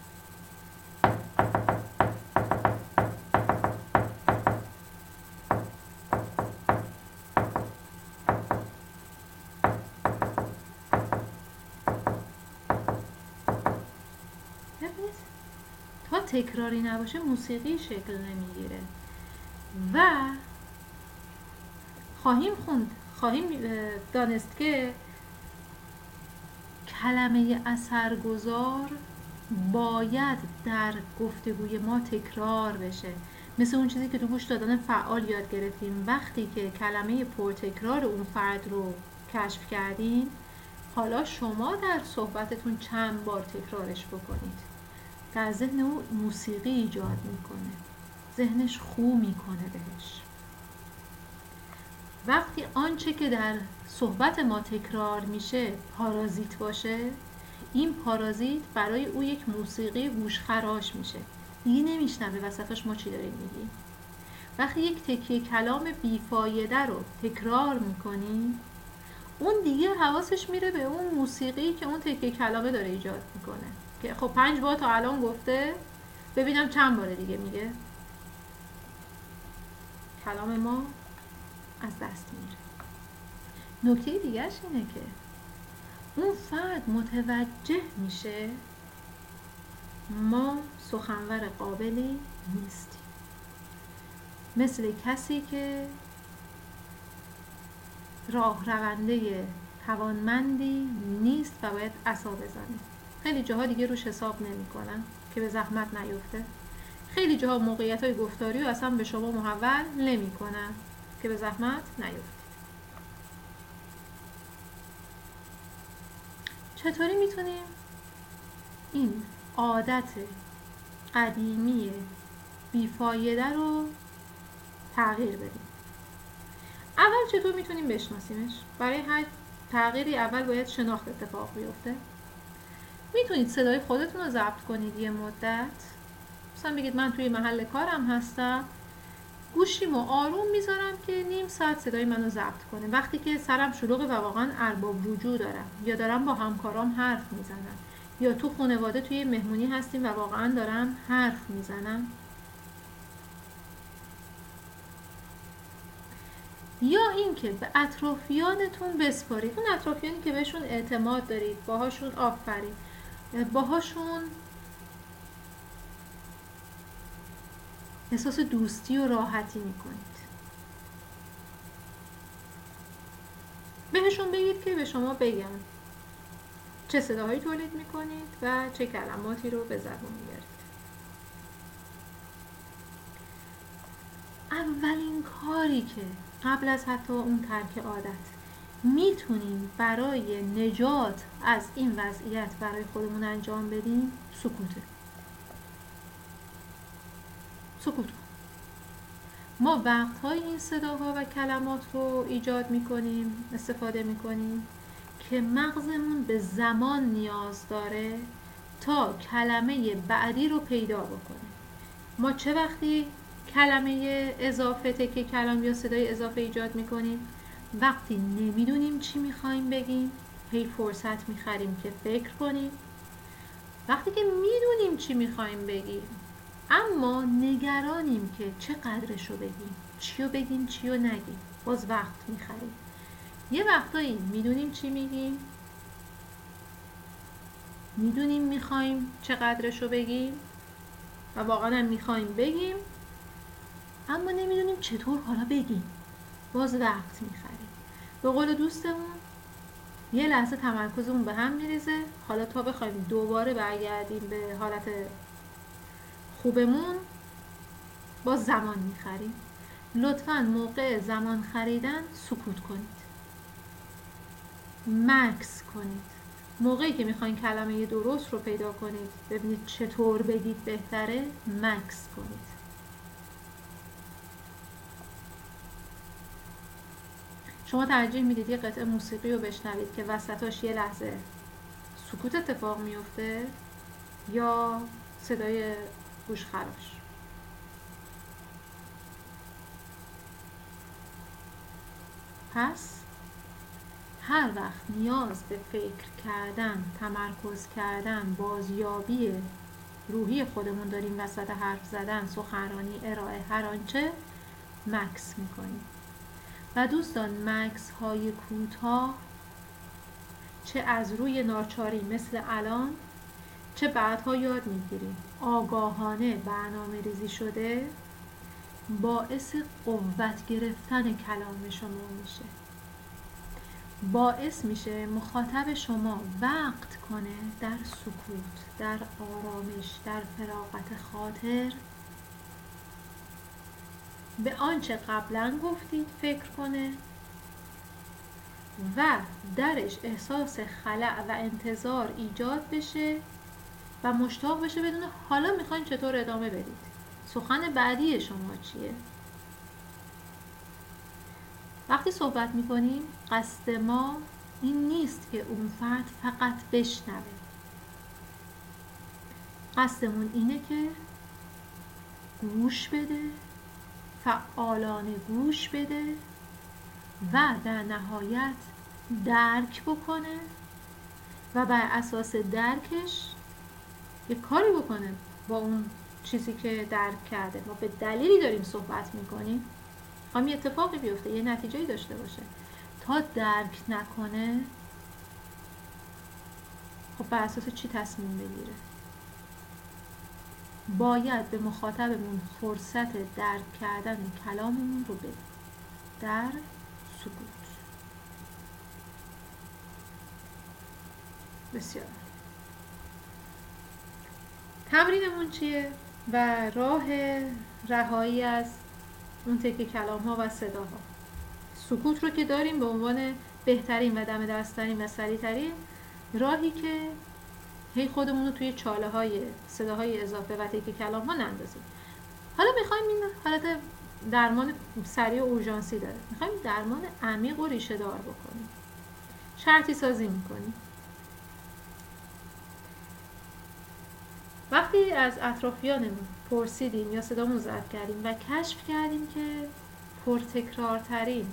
تا تکراری نباشه موسیقی شکل نمیگیره و خواهیم خوند خواهیم دانست که کلمه اثرگذار باید در گفتگوی ما تکرار بشه، مثل اون چیزی که تو گوش دادن فعال یاد گرفتیم. وقتی که کلمه پرتکرار اون فرد رو کشف کردین، حالا شما در صحبتتون چند بار تکرارش بکنید. در ذهن او موسیقی ایجاد میکنه، ذهنش خو میکنه بهش. وقتی آنچه که در صحبت ما تکرار میشه پارازیت باشه، این پارازیت برای او یک موسیقی گوشخراش میشه، دیگه نمیشنوه وسطش ما چی داریم میگیم. وقتی یک تکیه کلام بیفایده رو تکرار میکنی، اون دیگه حواسش میره به اون موسیقی که اون تکیه کلامه داره ایجاد میکنه که خب پنج بار تا الان گفته، ببینم چند بار دیگه میگه. کلام ما از دست میره. نکته دیگرش اینه که اون فرد متوجه میشه ما سخنور قابلی نیستیم، مثل کسی که راه رونده توانمندی نیست و باید عصا بزنه. خیلی جاها دیگه روش حساب نمی کنن که به زحمت نیفته. خیلی جاها موقعیت های گفتاری رو اصلا به شما محول نمی کنن که به زحمت نیفته. چطوری میتونیم این عادت قدیمی بیفایده رو تغییر بدیم؟ اول چطور میتونیم بشناسیمش؟ برای هر تغییری اول باید شناخت اتفاق بیفته. میتونید صدای خودتون رو ضبط کنید یه مدت. مثلا بگید من توی محل کارم هستم، گوشیمو آروم میذارم که نیم ساعت صدای منو ضبط کنه. وقتی که سرم شلوغه و واقعا ارباب رجوع دارم، یا دارم با همکارام حرف میزنم، یا تو خانواده توی مهمونی هستیم و واقعا دارم حرف میزنم، یا اینکه به اطرافیانتون بسپارید. اون اطرافیانی که بهشون اعتماد دارید، باهاشون آفرین، باهاشون احساس دوستی و راحتی میکنید. بهشون بگید که به شما بگن چه صداهایی تولید میکنید و چه کلماتی رو به زبان میارید. اولین کاری که قبل از حتی اون ترک عادت میتونیم برای نجات از این وضعیت برای خودمون انجام بدیم سکوته. سکوت. ما وقت‌های این صداها و کلمات رو ایجاد میکنیم، استفاده میکنیم که مغزمون به زمان نیاز داره تا کلمه بعدی رو پیدا بکنه. ما چه وقتی کلمه اضافه، تکه کلام یا صدای اضافه ایجاد میکنیم؟ وقتی نمیدونیم چی میخوایم بگیم، هی فرصت میخریم که فکر کنیم. وقتی که میدونیم چی میخوایم بگیم اما نگرانیم که چه قدرش رو بگیم، چی رو بگیم چی رو نگیم، باز وقت میخریم. یه وقتایی میدونیم چی میگیم میدونیم میخوایم چقدرش رو بگیم و واقعا هم میخوایم بگیم، اما نمیدونیم چطور حالا بگیم. باز وقت میخریم. به قول دوستمون یه لحظه تمرکزمون به هم میریزه. حالا تا بخوایم دوباره برگردیم به حالت خوبمون باز زمان میخریم. لطفاً موقع زمان خریدن سکوت کنید، مکث کنید. موقعی که میخواین کلمه درست رو پیدا کنید، ببینید چطور بگید بهتره، مکث کنید. شما ترجیح میدید یه قطعه موسیقی رو بشنوید که وسطاش یه لحظه سکوت اتفاق میفته یا صدای گوشخراش؟ پس هر وقت نیاز به فکر کردن، تمرکز کردن، بازیابی روحی خودمون داریم وسط حرف زدن، سخنرانی، ارائه، هر آنچه، مکث میکنیم. و دوستان مکث های کوتاه چه از روی ناچاری مثل الان، چه بعدها یاد میگیریم آگاهانه برنامه ریزی شده، باعث قوت گرفتن کلام شما میشه. باعث میشه مخاطب شما وقت کنه در سکوت، در آرامش، در فراغت خاطر به آنچه قبلا گفتید فکر کنه و درش احساس خلأ و انتظار ایجاد بشه و مشتاق بشه بدونه حالا میخواین چطور ادامه بدید، سخن بعدی شما چیه. وقتی صحبت میکنیم قصد ما این نیست که اون فرد فقط بشنوه. قصدمون اینه که گوش بده، فعالانه گوش بده و در نهایت درک بکنه و بر اساس درکش یه کاری بکنه با اون چیزی که درک کرده. ما به دلیلی داریم صحبت میکنیم، خواهیم یه اتفاقی بیفته، یه نتیجه‌ای داشته باشه. تا درک نکنه خب بر اساس چی تصمیم بگیره؟ باید به مخاطبمون فرصت درک کردن کلاممون رو بده در سکوت. بسیار. تمرینمون چیه؟ و راه رهایی از اون تکه کلام ها و صداها. سکوت رو که داریم به عنوان بهترین و دم دستترین و سریعترین راهی که هی خودمون رو توی چاله های صداهای اضافه و تکه کلام ها نندازیم. حالا میخوایم این حالت درمان سریع و اورژانسی داره، میخوایم درمان عمیق و ریشه دار بکنیم. شرطی سازی میکنیم. وقتی از اطرافیانمون پرسیدیم یا صدامون ضبط کردیم و کشف کردیم که پرتکرارترین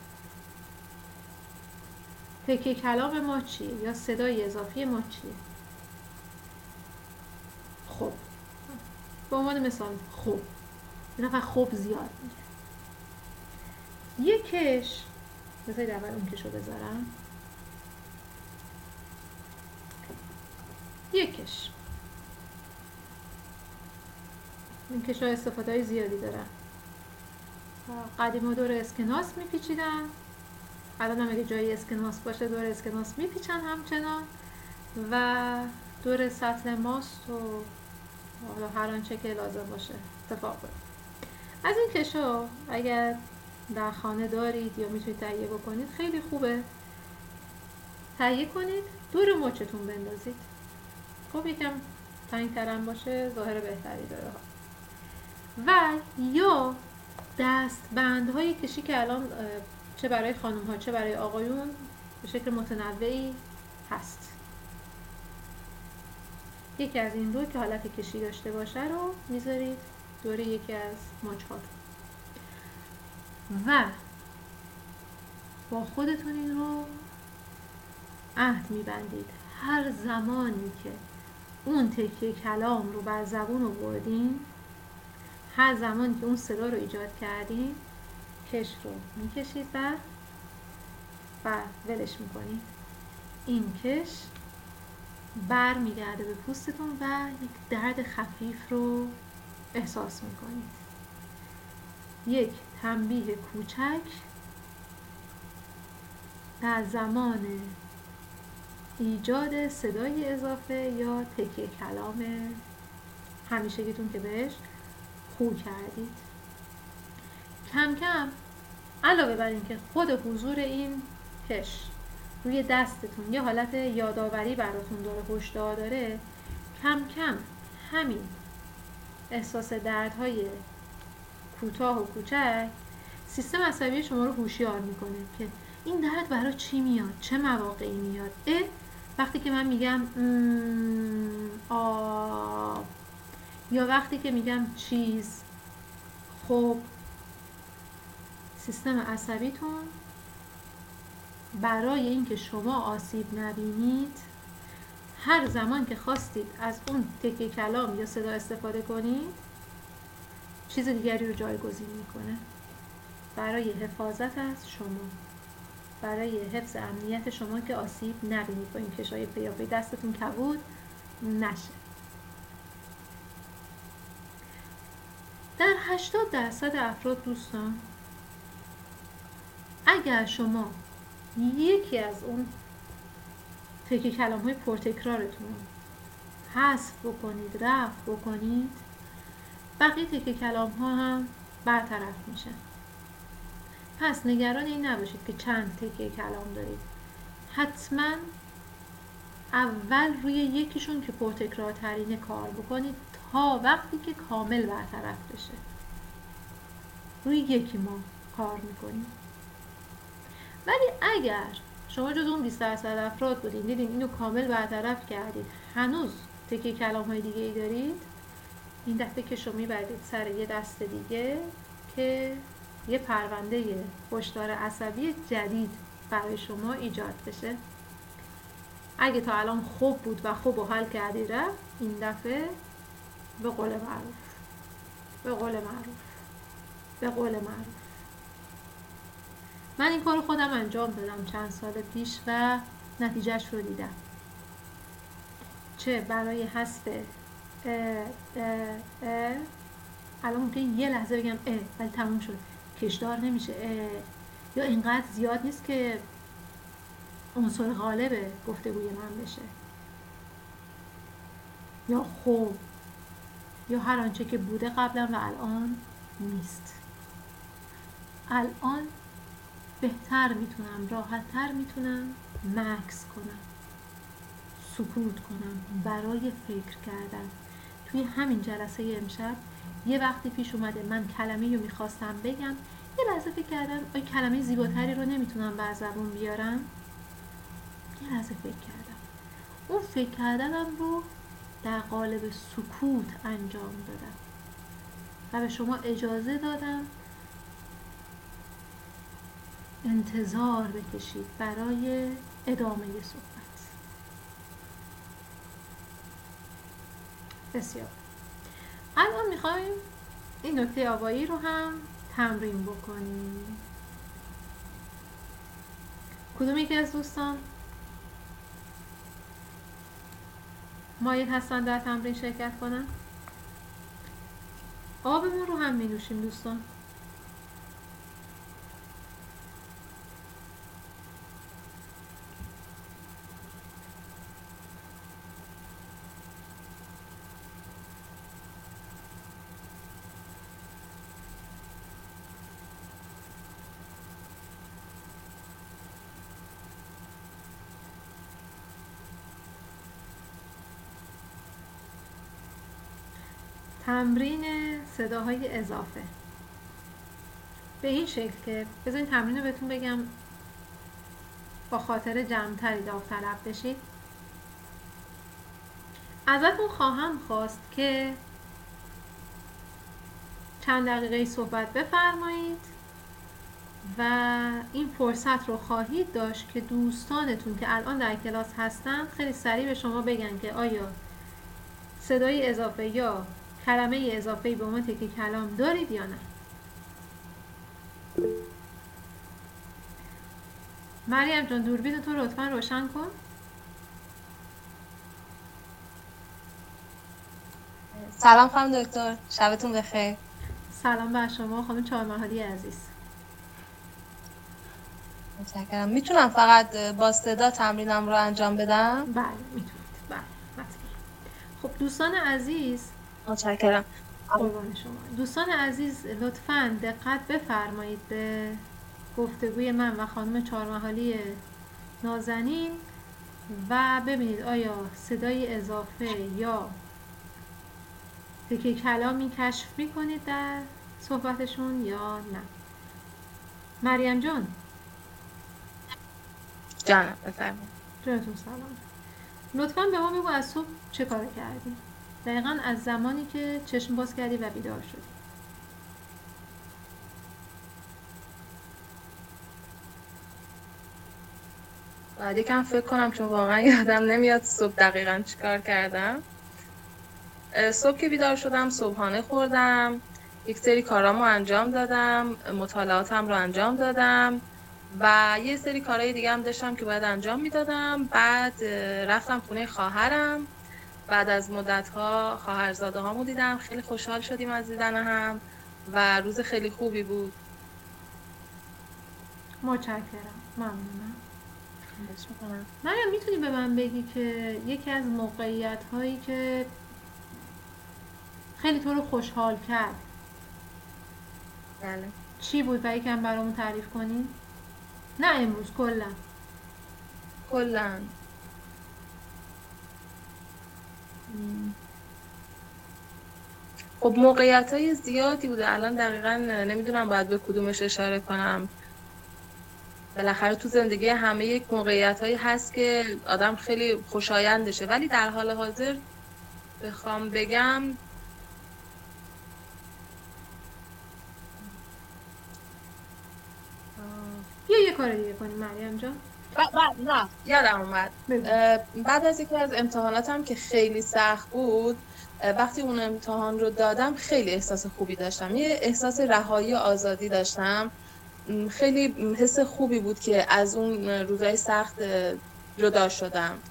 تکه کلام ما چیه یا صدای اضافی ما چیه، خب به عنوان مثال خب یه نفر خوب زیاد میگه. یه کش، بذارید اول اون کش رو بذارم. یه کش، این کش ها استفاده های زیادی دارن. قدیما دور اسکناس میپیچیدن، الان هم اگه جایی اسکناس باشه دور اسکناس میپیچن همچنان و دور سطل ماست و هر آنچه که لازم باشه اتفاق بیفته. از این کشا اگر در خانه دارید یا میتونید تهیه بکنید خیلی خوبه. تهیه کنید، دور مچتون بندازید. خب یکم تنگ‌ترم باشه ظاهر بهتری داره. و یا دستبندهای کشی که الان چه برای خانم ها چه برای آقایون به شکل متنوعی هست. یکی از این رو که حالت کشی داشته باشه رو میذارید دور یکی از مچ‌هاتون و با خودتون این رو عهد میبندید هر زمانی که اون تکیه کلام رو بر زبون آوردین، هر زمانی که اون صدا رو ایجاد کردین، کش رو میکشید و و ولش میکنید. این کش بر میگرده به پوستتون و یک درد خفیف رو احساس میکنید. یک تنبیه کوچک در زمان ایجاد صدای اضافه یا تکیه کلام همیشگیتون که بهش خو کردید. کم کم علاوه بر این که خود حضور این کش روی دستتون یه حالت یادآوری براتون داره، هشدار داره، کم کم همین احساس دردهای کوتاه و کوچک سیستم عصبی شما رو هوشیار میکنه که این درد برای چی میاد، چه مواقعی میاد. اه وقتی که من میگم آ یا وقتی که میگم چیز. خب سیستم عصبیتون برای اینکه شما آسیب نبینید هر زمان که خواستید از اون تکه کلام یا صدا استفاده کنید چیز دیگری رو جایگزین میکنه برای حفاظت از شما، برای حفظ امنیت شما که آسیب نبینید، با این کشای پیاپی دستتون کبود نشه. در هشتاد درصد افراد دوستان اگر شما یکی از اون تکه کلام های پرتکرارتون حذف بکنید، رفع بکنید، بقیه تکه کلام ها هم برطرف میشه. پس نگران این نباشید که چند تکه کلام دارید. حتما اول روی یکیشون که پرتکرارترینه کار بکنید تا وقتی که کامل برطرف بشه. روی یکی ما کار میکنید. ولی اگر شما جز اون بیست درصد افراد بودین دیدین اینو کامل برطرف کردید، هنوز تکه کلام های دیگه ای دارید، این دفعه که شما میبرید سر یه دست دیگه که یه پرونده هشدار عصبی جدید برای شما ایجاد بشه. اگه تا الان خوب بود و خوب و حل کردی رفت، این دفعه به قول معروف به قول معروف به قول معروف من این کارو خودم انجام دادم چند سال پیش و نتیجهش رو دیدم. چه برای حذف الان ممکنه یه لحظه بگم اه ولی تموم شد، کشدار نمیشه، یا اینقدر زیاد نیست که عنصر غالب گفتگوی من بشه، یا خوب، یا هر آنچه که بوده قبلا و الان نیست. الان بهتر میتونم، راحت‌تر میتونم مکث کنم، سکوت کنم برای فکر کردن. توی همین جلسه امشب یه وقتی پیش اومده من کلمه‌ای رو میخواستم بگم، یه لحظه فکر کردم آیا کلمه زیباتری رو نمیتونم بر زبون بیارم؟ یه لحظه فکر کردم. اون فکر کردنم رو در قالب سکوت انجام دادم و به شما اجازه دادم انتظار بکشید برای ادامه صحبت. بسیار. الان میخوایم این نکته آوایی رو هم تمرین بکنیم. کدوم یکی از دوستان مایل هستن در تمرین شرکت کنن؟ آبمون رو هم می نوشیم دوستان. تمرین صداهای اضافه به این شکل که بذارین تمرین رو بهتون بگم با خاطر جمع‌تری داوطلب بشید. ازتون خواهم خواست که چند دقیقه صحبت بفرمایید و این فرصت رو خواهید داشت که دوستانتون که الان در کلاس هستن خیلی سریع به شما بگن که آیا صدای اضافه یا کلمه اضافه‌ای به عنوان تکه کلام دارید یا نه. مریم جان دوربین تو لطفاً روشن کن. سلام خانم دکتر، شبتون بخیر. سلام بر شما خانم چهارمحالی عزیز. متشکرم. میتونم فقط با صدا تمرینم رو انجام بدم؟ بله میتونید. بله حتما. خب دوستان عزیز، متشکرم. قربان شما. دوستان عزیز لطفاً دقت بفرمایید به گفتگوی من و خانم چهارمحالی نازنین و ببینید آیا صدای اضافه یا تکی کلامی کشف میکنید در صحبتشون یا نه. مریم جان. جانم بفرمایید. جانتون سلام. لطفاً به ما بگو از صبح چه کار کردی؟ دقیقاً از زمانی که چشم باز کردی و بیدار شدی. بعد یکم فکر کنم چون واقعا یادم نمیاد صبح دقیقاً چی کار کردم. صبح که بیدار شدم صبحانه خوردم، یک سری کارامو انجام دادم، مطالعاتم رو انجام دادم و یه سری کارهای دیگه هم داشتم که باید انجام میدادم. بعد رفتم خونه خواهرم. بعد از مدت‌ها خواهرزاده هامو دیدم، خیلی خوشحال شدیم از دیدن هم و روز خیلی خوبی بود. متشکرم. ممنونم. مریم میتونی به من بگی که یکی از موقعیت هایی که خیلی تو رو خوشحال کرد بله چی بود و یکم برامون تعریف کنی؟ نه امروز، کلا کلا خب موقعیت های زیادی بوده. الان دقیقا نمیدونم باید به کدومش اشاره کنم. بالاخره تو زندگی همه یک موقعیت هایی هست که آدم خیلی خوشایندشه، ولی در حال حاضر بخوام بگم بیا یه کار دیگه کنیم مریم جان. بعد نه یادم اومد. بعد از یکی از امتحاناتم که خیلی سخت بود، وقتی اون امتحان رو دادم خیلی احساس خوبی داشتم، یه احساس رهایی و آزادی داشتم. خیلی حس خوبی بود که از اون روزای سخت جدا شدم.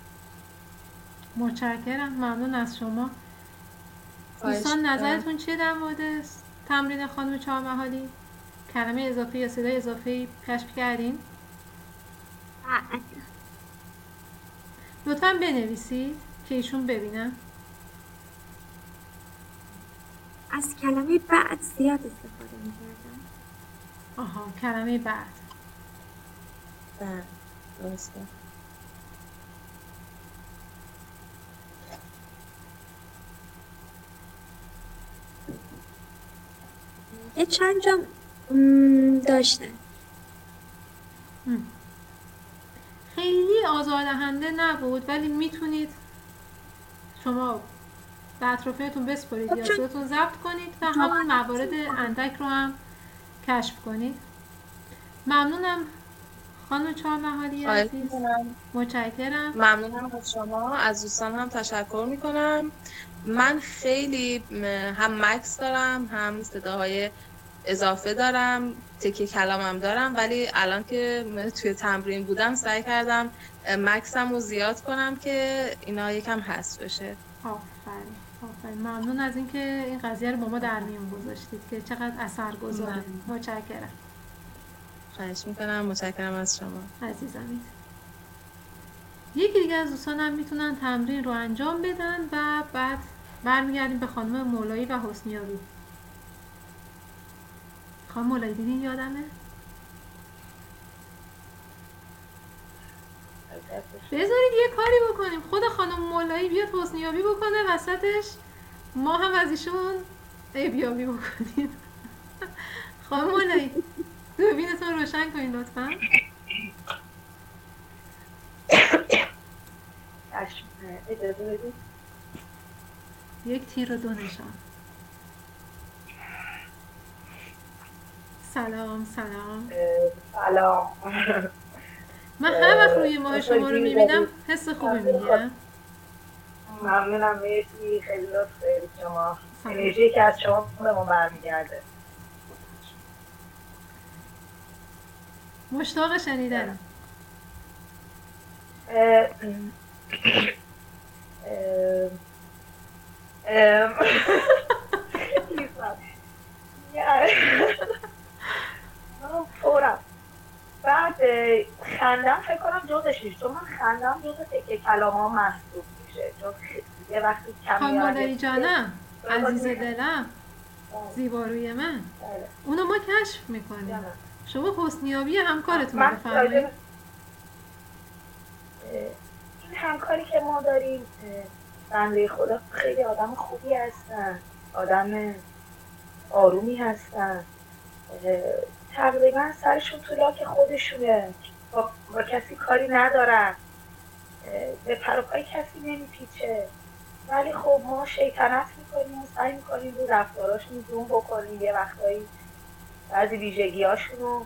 متشکرم. ممنون از شما. دوستان نظرتون چیه در مورد تمرین خانم چهارمحالی؟ کلمه اضافه یا صدای اضافه کشف کردین؟ لطفاً بنویسید که ایشون ببینن. از کلمه بعد زیاد استفاده می‌کردم. آها، کلمه بعد. بعد درسته. یه چند جا داشتن. خیلی آزاردهنده نبود، ولی میتونید شما به اطرافیانتون بسپارید یا صداتون ضبط کنید و همون موارد اندک رو هم کشف کنید. ممنونم خانم چهارمحالی عزیز. متشکرم. ممنونم از شما، از دوستان هم تشکر میکنم. من خیلی هم مکس دارم هم صداهای اضافه دارم، تکی کلامم دارم، ولی الان که توی تمرین بودم سعی کردم مکسم رو زیاد کنم که اینا یکم حذف بشه. آفرین آفرین. ممنون از اینکه این قضیه رو با ما در میون گذاشتید که چقدر اثرگذاره. متشکرم. خواهش میکنم. متشکرم از شما عزیزانید. یکی دیگه از دوستانم میتونن تمرین رو انجام بدن و بعد برمیگردیم به خانم مولایی و حسنیابی. خانم مولایی دیدین یادمه؟ بذارید یه کاری بکنیم، خود خانم مولایی بیاد حسنیابی بکنه وسطش، ما هم از ایشون عیبیابی بکنیم. خانم مولایی دوربینتون روشن کنین لطفا. اجازه بدید. یک تیر و دو نشان. سلام سلام. سلام. من هر وقت روی ماه شما رو میبینم حس خوبی میگیرم. ممنونم، مرسی، خیلی لطف دارید شما. انرژی که از شما به ما برمیگرده. مشتاق شنیدنم. فورم بعد خندم فکر کنم جزش نیست، چون من خندم جز تکه کلام ها محسوب میشه، چون یه وقتی کم میاد. مولایی جانم، عزیز دلم، زیباروی من، اونو ما کشف میکنیم. شما حسنیابی همکارتون رو بفرمایید. این همکاری که ما داریم بنده خدا خیلی آدم خوبی هستن، آدم آرومی هستن، تقریبا سرشون تو لاک خودشونه، با, با کسی کاری ندارن، به پروپای کسی نمیپیچه، ولی خب ما شیطنت میکنیم و سعی میکنیم رو رفتاراشون زوم بکنیم، یه وقتایی بعضی ویژگی هاشون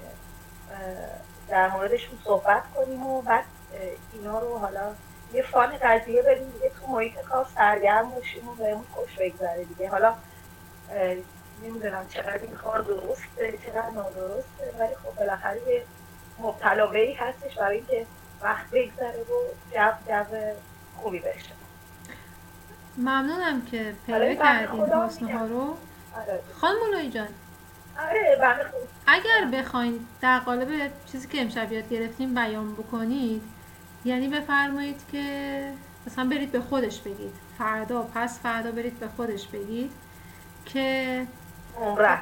در موردشون صحبت کنیم و بعد اینا رو حالا یه فان قضیه بدیم دیگه، تو محیط کار سرگرم باشیم و بهمون خوش بگذره دیگه. حالا نمیدونم چقدر این کار درسته چقدر نادرسته، ولی خب بالاخره یه مبتلا به‌ای هستش برای اینکه وقت بگذره و جو جو خوبی بشه. ممنونم که پیدا کردین حسن‌ها رو. خانم مولایی جان، آره بنده خدا اگر بخواید در قالب چیزی که امشب یاد گرفتیم بیان بکنید، یعنی بفرمایید که مثلا برید به خودش بگید، فردا پس فردا برید به خودش بگید که عمرن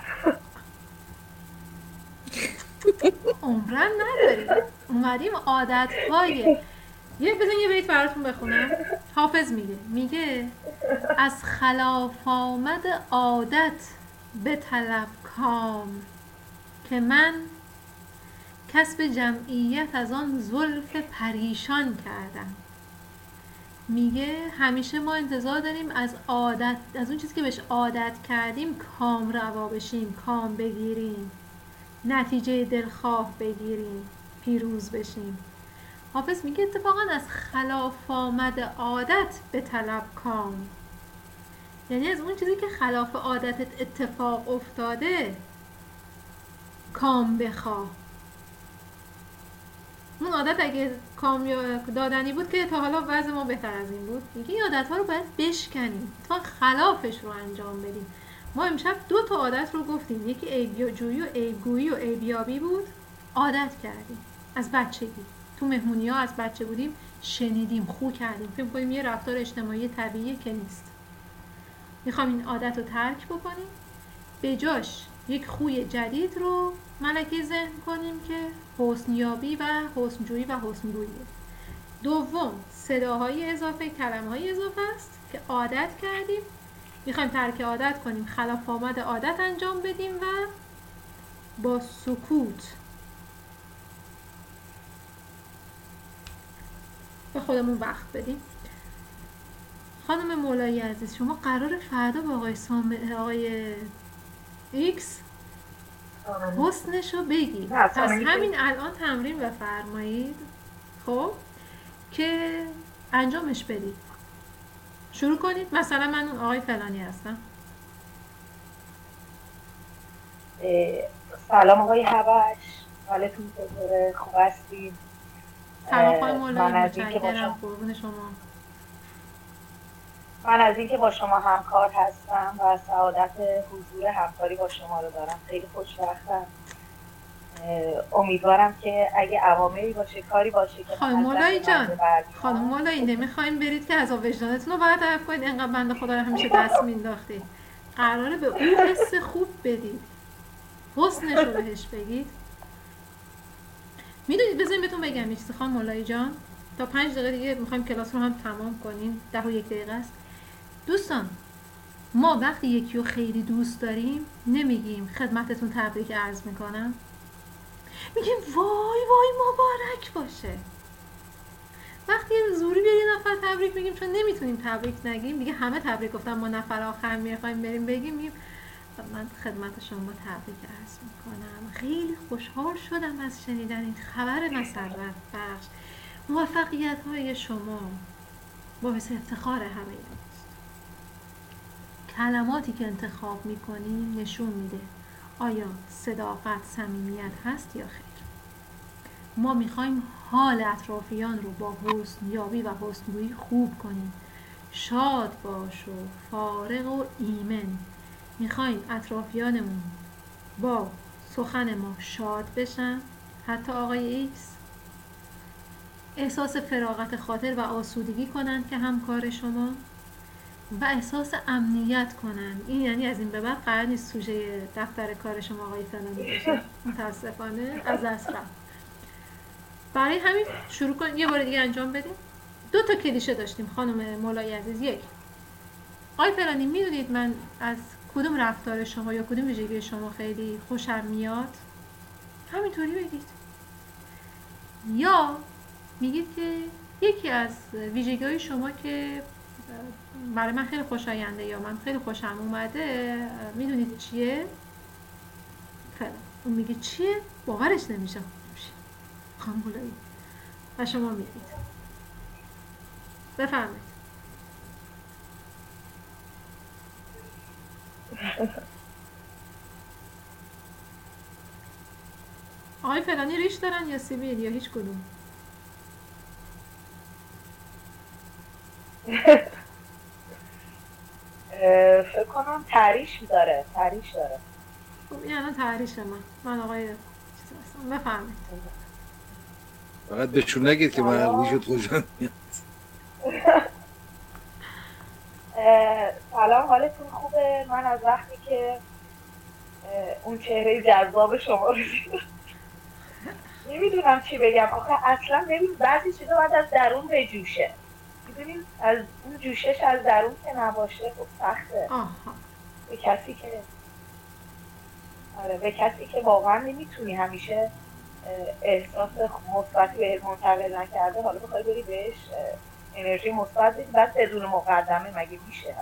عمرن نداریم، اومدیم عادتهای یه بزن یه بیت براتون بخونم. حافظ میگه میگه از خلاف آمد عادت به طلب کام، که من کسب جمعیت از آن زلف پریشان کردم. میگه همیشه ما انتظار داریم از عادت، از اون چیزی که بهش عادت کردیم کام روا بشیم، کام بگیریم، نتیجه دلخواه بگیریم، پیروز بشیم. حافظ میگه اتفاقا از خلاف آمد عادت به طلب کام، یعنی از اون چیزی که خلاف عادتت اتفاق افتاده کام بخواه. اون عادت اگه کام دادنی بود که تا حالا وضع ما بهتر از این بود. میگه این عادت ها رو باید بشکنیم تا خلافش رو انجام بدیم. ما امشب دو تا عادت رو گفتیم، یکی عیب‌جویی و عیب‌گویی و عیب‌یابی بود. عادت کردیم از بچگی، تو مهمونی ها از بچه بودیم شنیدیم، خو کردیم، فکر کنیم یه رفتار اجتماعی طبیعیه که نیست. میخوام این عادت رو ترک بکنیم، به جاش یک خوی جدید رو ملکه ذهن کنیم که حسنیابی و حسنجویی و حسنگوییه. دوم صداهای اضافه، کلمه‌های اضافه است که عادت کردیم، میخوایم ترک عادت کنیم، خلاف آمد عادت انجام بدیم و با سکوت به خودمون وقت بدیم. خانم مولایی عزیز، شما قرار فردا با آقای سام آقای ایکس حسنشو بگید، پس همین الان تمرین بفرمایید خب که انجامش بدید. شروع کنید. مثلا من اون آقای فلانی هستم. سلام آقای حبش، حالتون چطوره؟ خوب هستید؟ سلام خانم مولایی، متشکرم، قربون شما. من از اینکه با شما همکار هستم و سعادت حضور همکاری با شما رو دارم خیلی خوشبختم. امیدوارم که اگه عواملی باشه، کاری باشه که خانم مولایی جان، خانم مولایی نمیخوایم برید که عذاب وجدانتون رو باید طرف کنید، انقدر بنده خدا رو همیشه دست مینداختید. قراره به اون حس خوب بدید، حسنش رو بهش بگید. میدونید بذارید بهتون بگم یه چیزی خانم مولایی جان، تا پنج دقیقه دیگه میخوایم کلاس رو هم تمام کنیم، ده و یک دقیقه است. دوستان، ما وقتی یکی رو خیلی دوست داریم نمیگیم خدمتتون تبریک عرض میکنم، میگیم وای وای مبارک باشه. وقتی زوری به یه نفر تبریک میگیم چون نمیتونیم تبریک نگیم، میگه همه تبریک گفتن ما نفر آخر میخوایم بریم بگیم، میگیم من خدمت شما تبریک عرض میکنم، خیلی خوشحال شدم از شنیدن این خبر مسرت بخش. موفقیت های شما باعث افتخار همه ماست. کلماتی که انتخاب میکنیم نشون میده آیا صداقت، صمیمیت هست یا خیر. ما میخوایم حال اطرافیان رو با حسن یابی و حسنگویی خوب کنیم. شاد باش و فارغ و ایمن. میخوایم اطرافیانمون با سخن ما شاد بشن، حتی آقای ایکس احساس فراغت خاطر و آسودگی کنن که همکار شما و احساس امنیت کنن. این یعنی از این به بعد قرار نیست سوژه دفتر کار شما آقای فلانی بشه، متاسفانه از دست رفت. برای همین شروع کن یه بار دیگه انجام بدیم. دو تا کلیشه داشتیم خانم مولای عزیز. یک، آقای فلانی میدونید من از کدوم رفتار شما یا کدوم ویژگی شما خیلی خوشم میاد؟ همینطوری بگید. یا میگید که یکی از ویژگی‌های شما که برای من خیلی خوشاینده یا من خیلی خوشم اومده میدونید چیه؟ خیلی اون میگه چیه؟ باورش نمیشه خانم مولایی و شما میگید. بفرمایید. آقای فلانی ریش دارن یا سیبیل یا هیچ کدوم؟ فکر کنم تریش داره تریش داره خب این الان تحریش من من آقای چیز هستم. بفرمایید. فقط بهشون نگید که من ریشت خوشم میاد. سلام، حالتون خوبه؟ من از وقتی که اون چهره جذاب شما رو دیدم نمیدونم چی بگم. آخه اصلا ببین بعضی چیزا باید از درون بجوشه. ببین از اون جوشش از درون که نباشه خب سخته. آها. به کسی که آره به کسی که واقعا نمیتونی همیشه احساس مثبتی بهت منتقل نکرده حالا بخوای بری بهش انرژی مثبت بدی بعد بدون مقدمه مگه میشه؟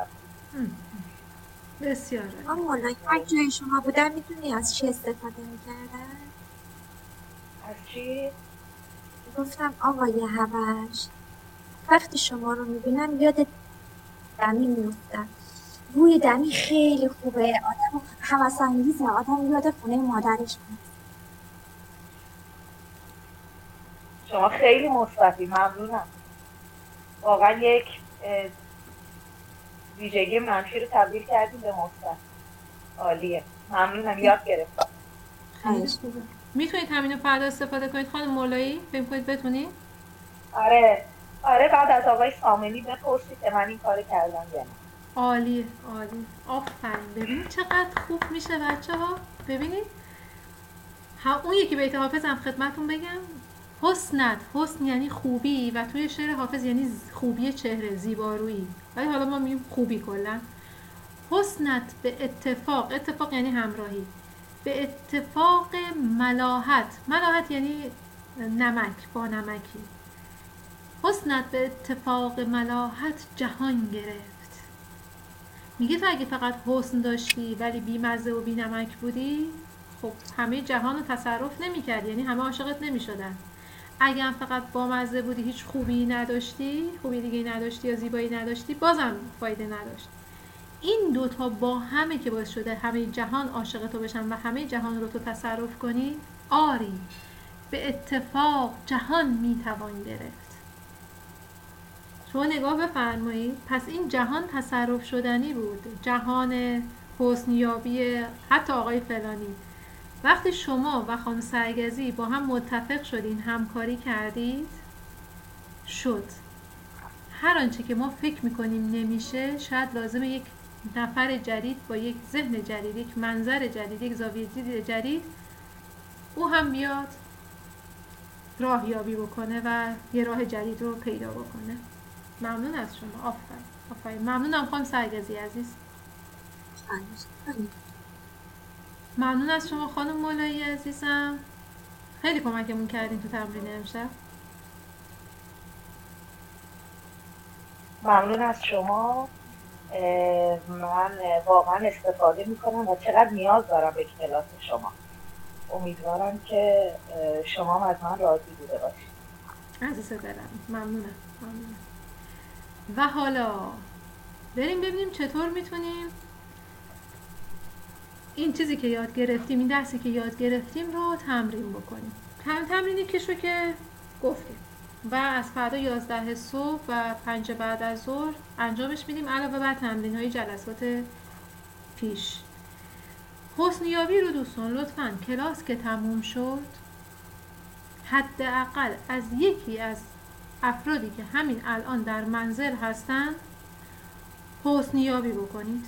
بسیار اما مولایی من جای شما بودم میدونی از چی استفاده میکردن؟ از چی؟ گفتم آقای هوش وقتی شما رو میبینم یاد دمی میفتم. بوی دمی خیلی خوبه، آدم هوس‌انگیزه، آدم یاد خونه مادرش میفته. شما خیلی مثبتی، ممنونم. واقعا یک ویژگی منفی رو تبدیل کردیم به مثبت. عالیه، ممنونم، یاد گرفتم. خیلی خوبه. میتونید همینو فردا استفاده کنید خانم مولایی؟ فکر کنید بتونید؟ آره آره بعد از آقای سامنی بپرسید که من این کار کردم یا نه. عالیه عالی. آفرین. ببینید چقدر خوب میشه بچه‌ها. ببینید ها اون یکی بیت حافظم خدمتتون بگم. حسنت، حسن یعنی خوبی و توی شعر حافظ یعنی خوبی چهره، زیبارویی، ولی حالا ما میگیم خوبی کلا. حسنت به اتفاق، اتفاق یعنی همراهی، به اتفاق ملاحت، ملاحت یعنی نمک، با نمکی. حسنت به اتفاق ملاحت جهان گرفت. میگه تو اگه فقط حسن داشتی ولی بی مزه و بی نمک بودی خب همه جهان رو تصرف نمی کرد، یعنی همه عاشقت نمی شدن. اگه هم فقط با مزه بودی هیچ خوبی نداشتی، خوبی دیگه نداشتی یا زیبایی نداشتی بازم فایده نداشت. این دوتا با همه که باعث شده همه جهان عاشق تو بشن و همه جهان رو تو تصرف کنی. آری به اتفاق جهان میتوان گرفت. شما نگاه بفرمایید، پس این جهان تصرف شدنی بود، جهان حسنیابی حتی آقای فلانی. وقتی شما و خانم سرگزی با هم متفق شدین، همکاری کردید، شد. هر آنچه که ما فکر میکنیم نمیشه شاید لازمه یک نفر جدید با یک ذهن جدید، یک منظر جدید، یک زاویه دید جدید او هم بیاد راه یابی بکنه و یه راه جدید رو پیدا بکنه. ممنون از شما. آفرین آفرین. ممنونم خانم سرگزی عزیز. ممنون از شما خانم مولایی عزیزم، خیلی کمکمون کردین تو تمرین امشب. ممنون از شما. من واقعا استفاده میکنم و چقدر نیاز دارم به کلاس شما. امیدوارم که شما هم از من راضی بوده باشید. عزیز دلم ممنونم. ممنونم. و حالا بریم ببینیم چطور میتونیم این چیزی که یاد گرفتیم، این درسی که یاد گرفتیم رو تمرین بکنیم. تمرینی که شو که گفتیم و از فردا یازده صبح و پنج بعد از ظهر انجامش میدیم، علاوه بر تمرین های جلسات پیش. حسنیابی رو دوستان لطفاً کلاس که تموم شد حداقل از یکی از افرادی که همین الان در منزل هستن حسنیابی بکنید.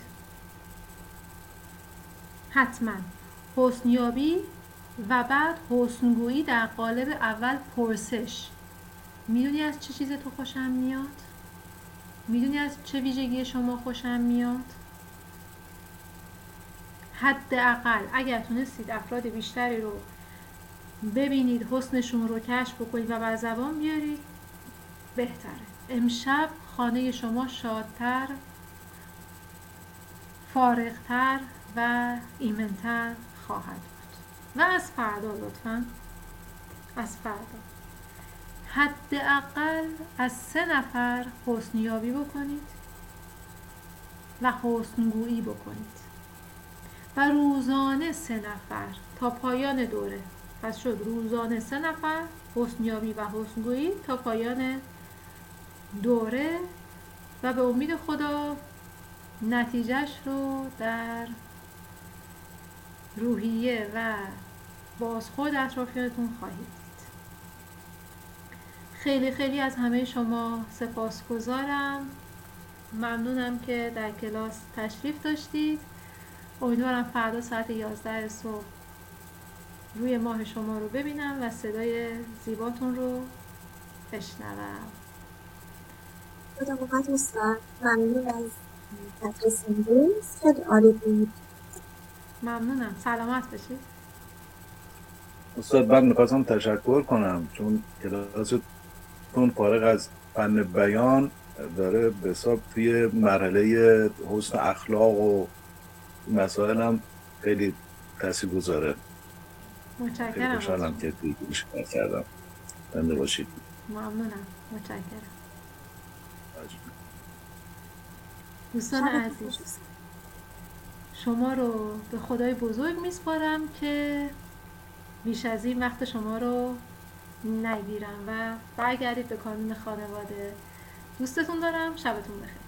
حتما حسنیابی و بعد حسنگویی در قالب اول پرسش. میدونی از چه چیز تو خوشم میاد؟ میدونی از چه ویژگی شما خوشم میاد؟ حداقل اگر تونستید افراد بیشتری رو ببینید، حسنشون رو کشف بکنید و بر زبان بیارید بهتره. امشب خانه شما شادتر، فارغتر و ایمنتر خواهد بود. و از فردا لطفاً از فردا حداقل از سه نفر حسنیابی بکنید و حسنگویی بکنید و روزانه سه نفر تا پایان دوره. پس شد روزانه سه نفر حسنیابی و حسنگویی تا پایان دوره و به امید خدا نتیجهش رو در روحیه و بازخورد اطرافیانتون خواهید دید. خیلی خیلی از همه شما سپاسگزارم. ممنونم که در کلاس تشریف داشتید. امیدوارم فردا ساعت یازده صبح روی ماه شما رو ببینم و صدای زیباتون رو بشنوم. خدا قوت استاد، ممنون از تدریس امروز، خیلی عالی بود. ممنونم. سلامت باشید. استاد من میخواستم تشکر کنم چون کلاستون فارغ از فن بیان داره به حساب توی مرحله حسن اخلاق و مسائل هم خیلی تاثیر گذاره. متشکرم. خیلی خوشحالم که توی شرکت کردم. زنده باشید. ممنونم. متشکرم. دوستان عزیز، شما رو به خدای بزرگ میسپارم که بیش از این وقت شما رو نگیرم و برگردید به کانون خانواده. دوستتون دارم. شبتون بخیر.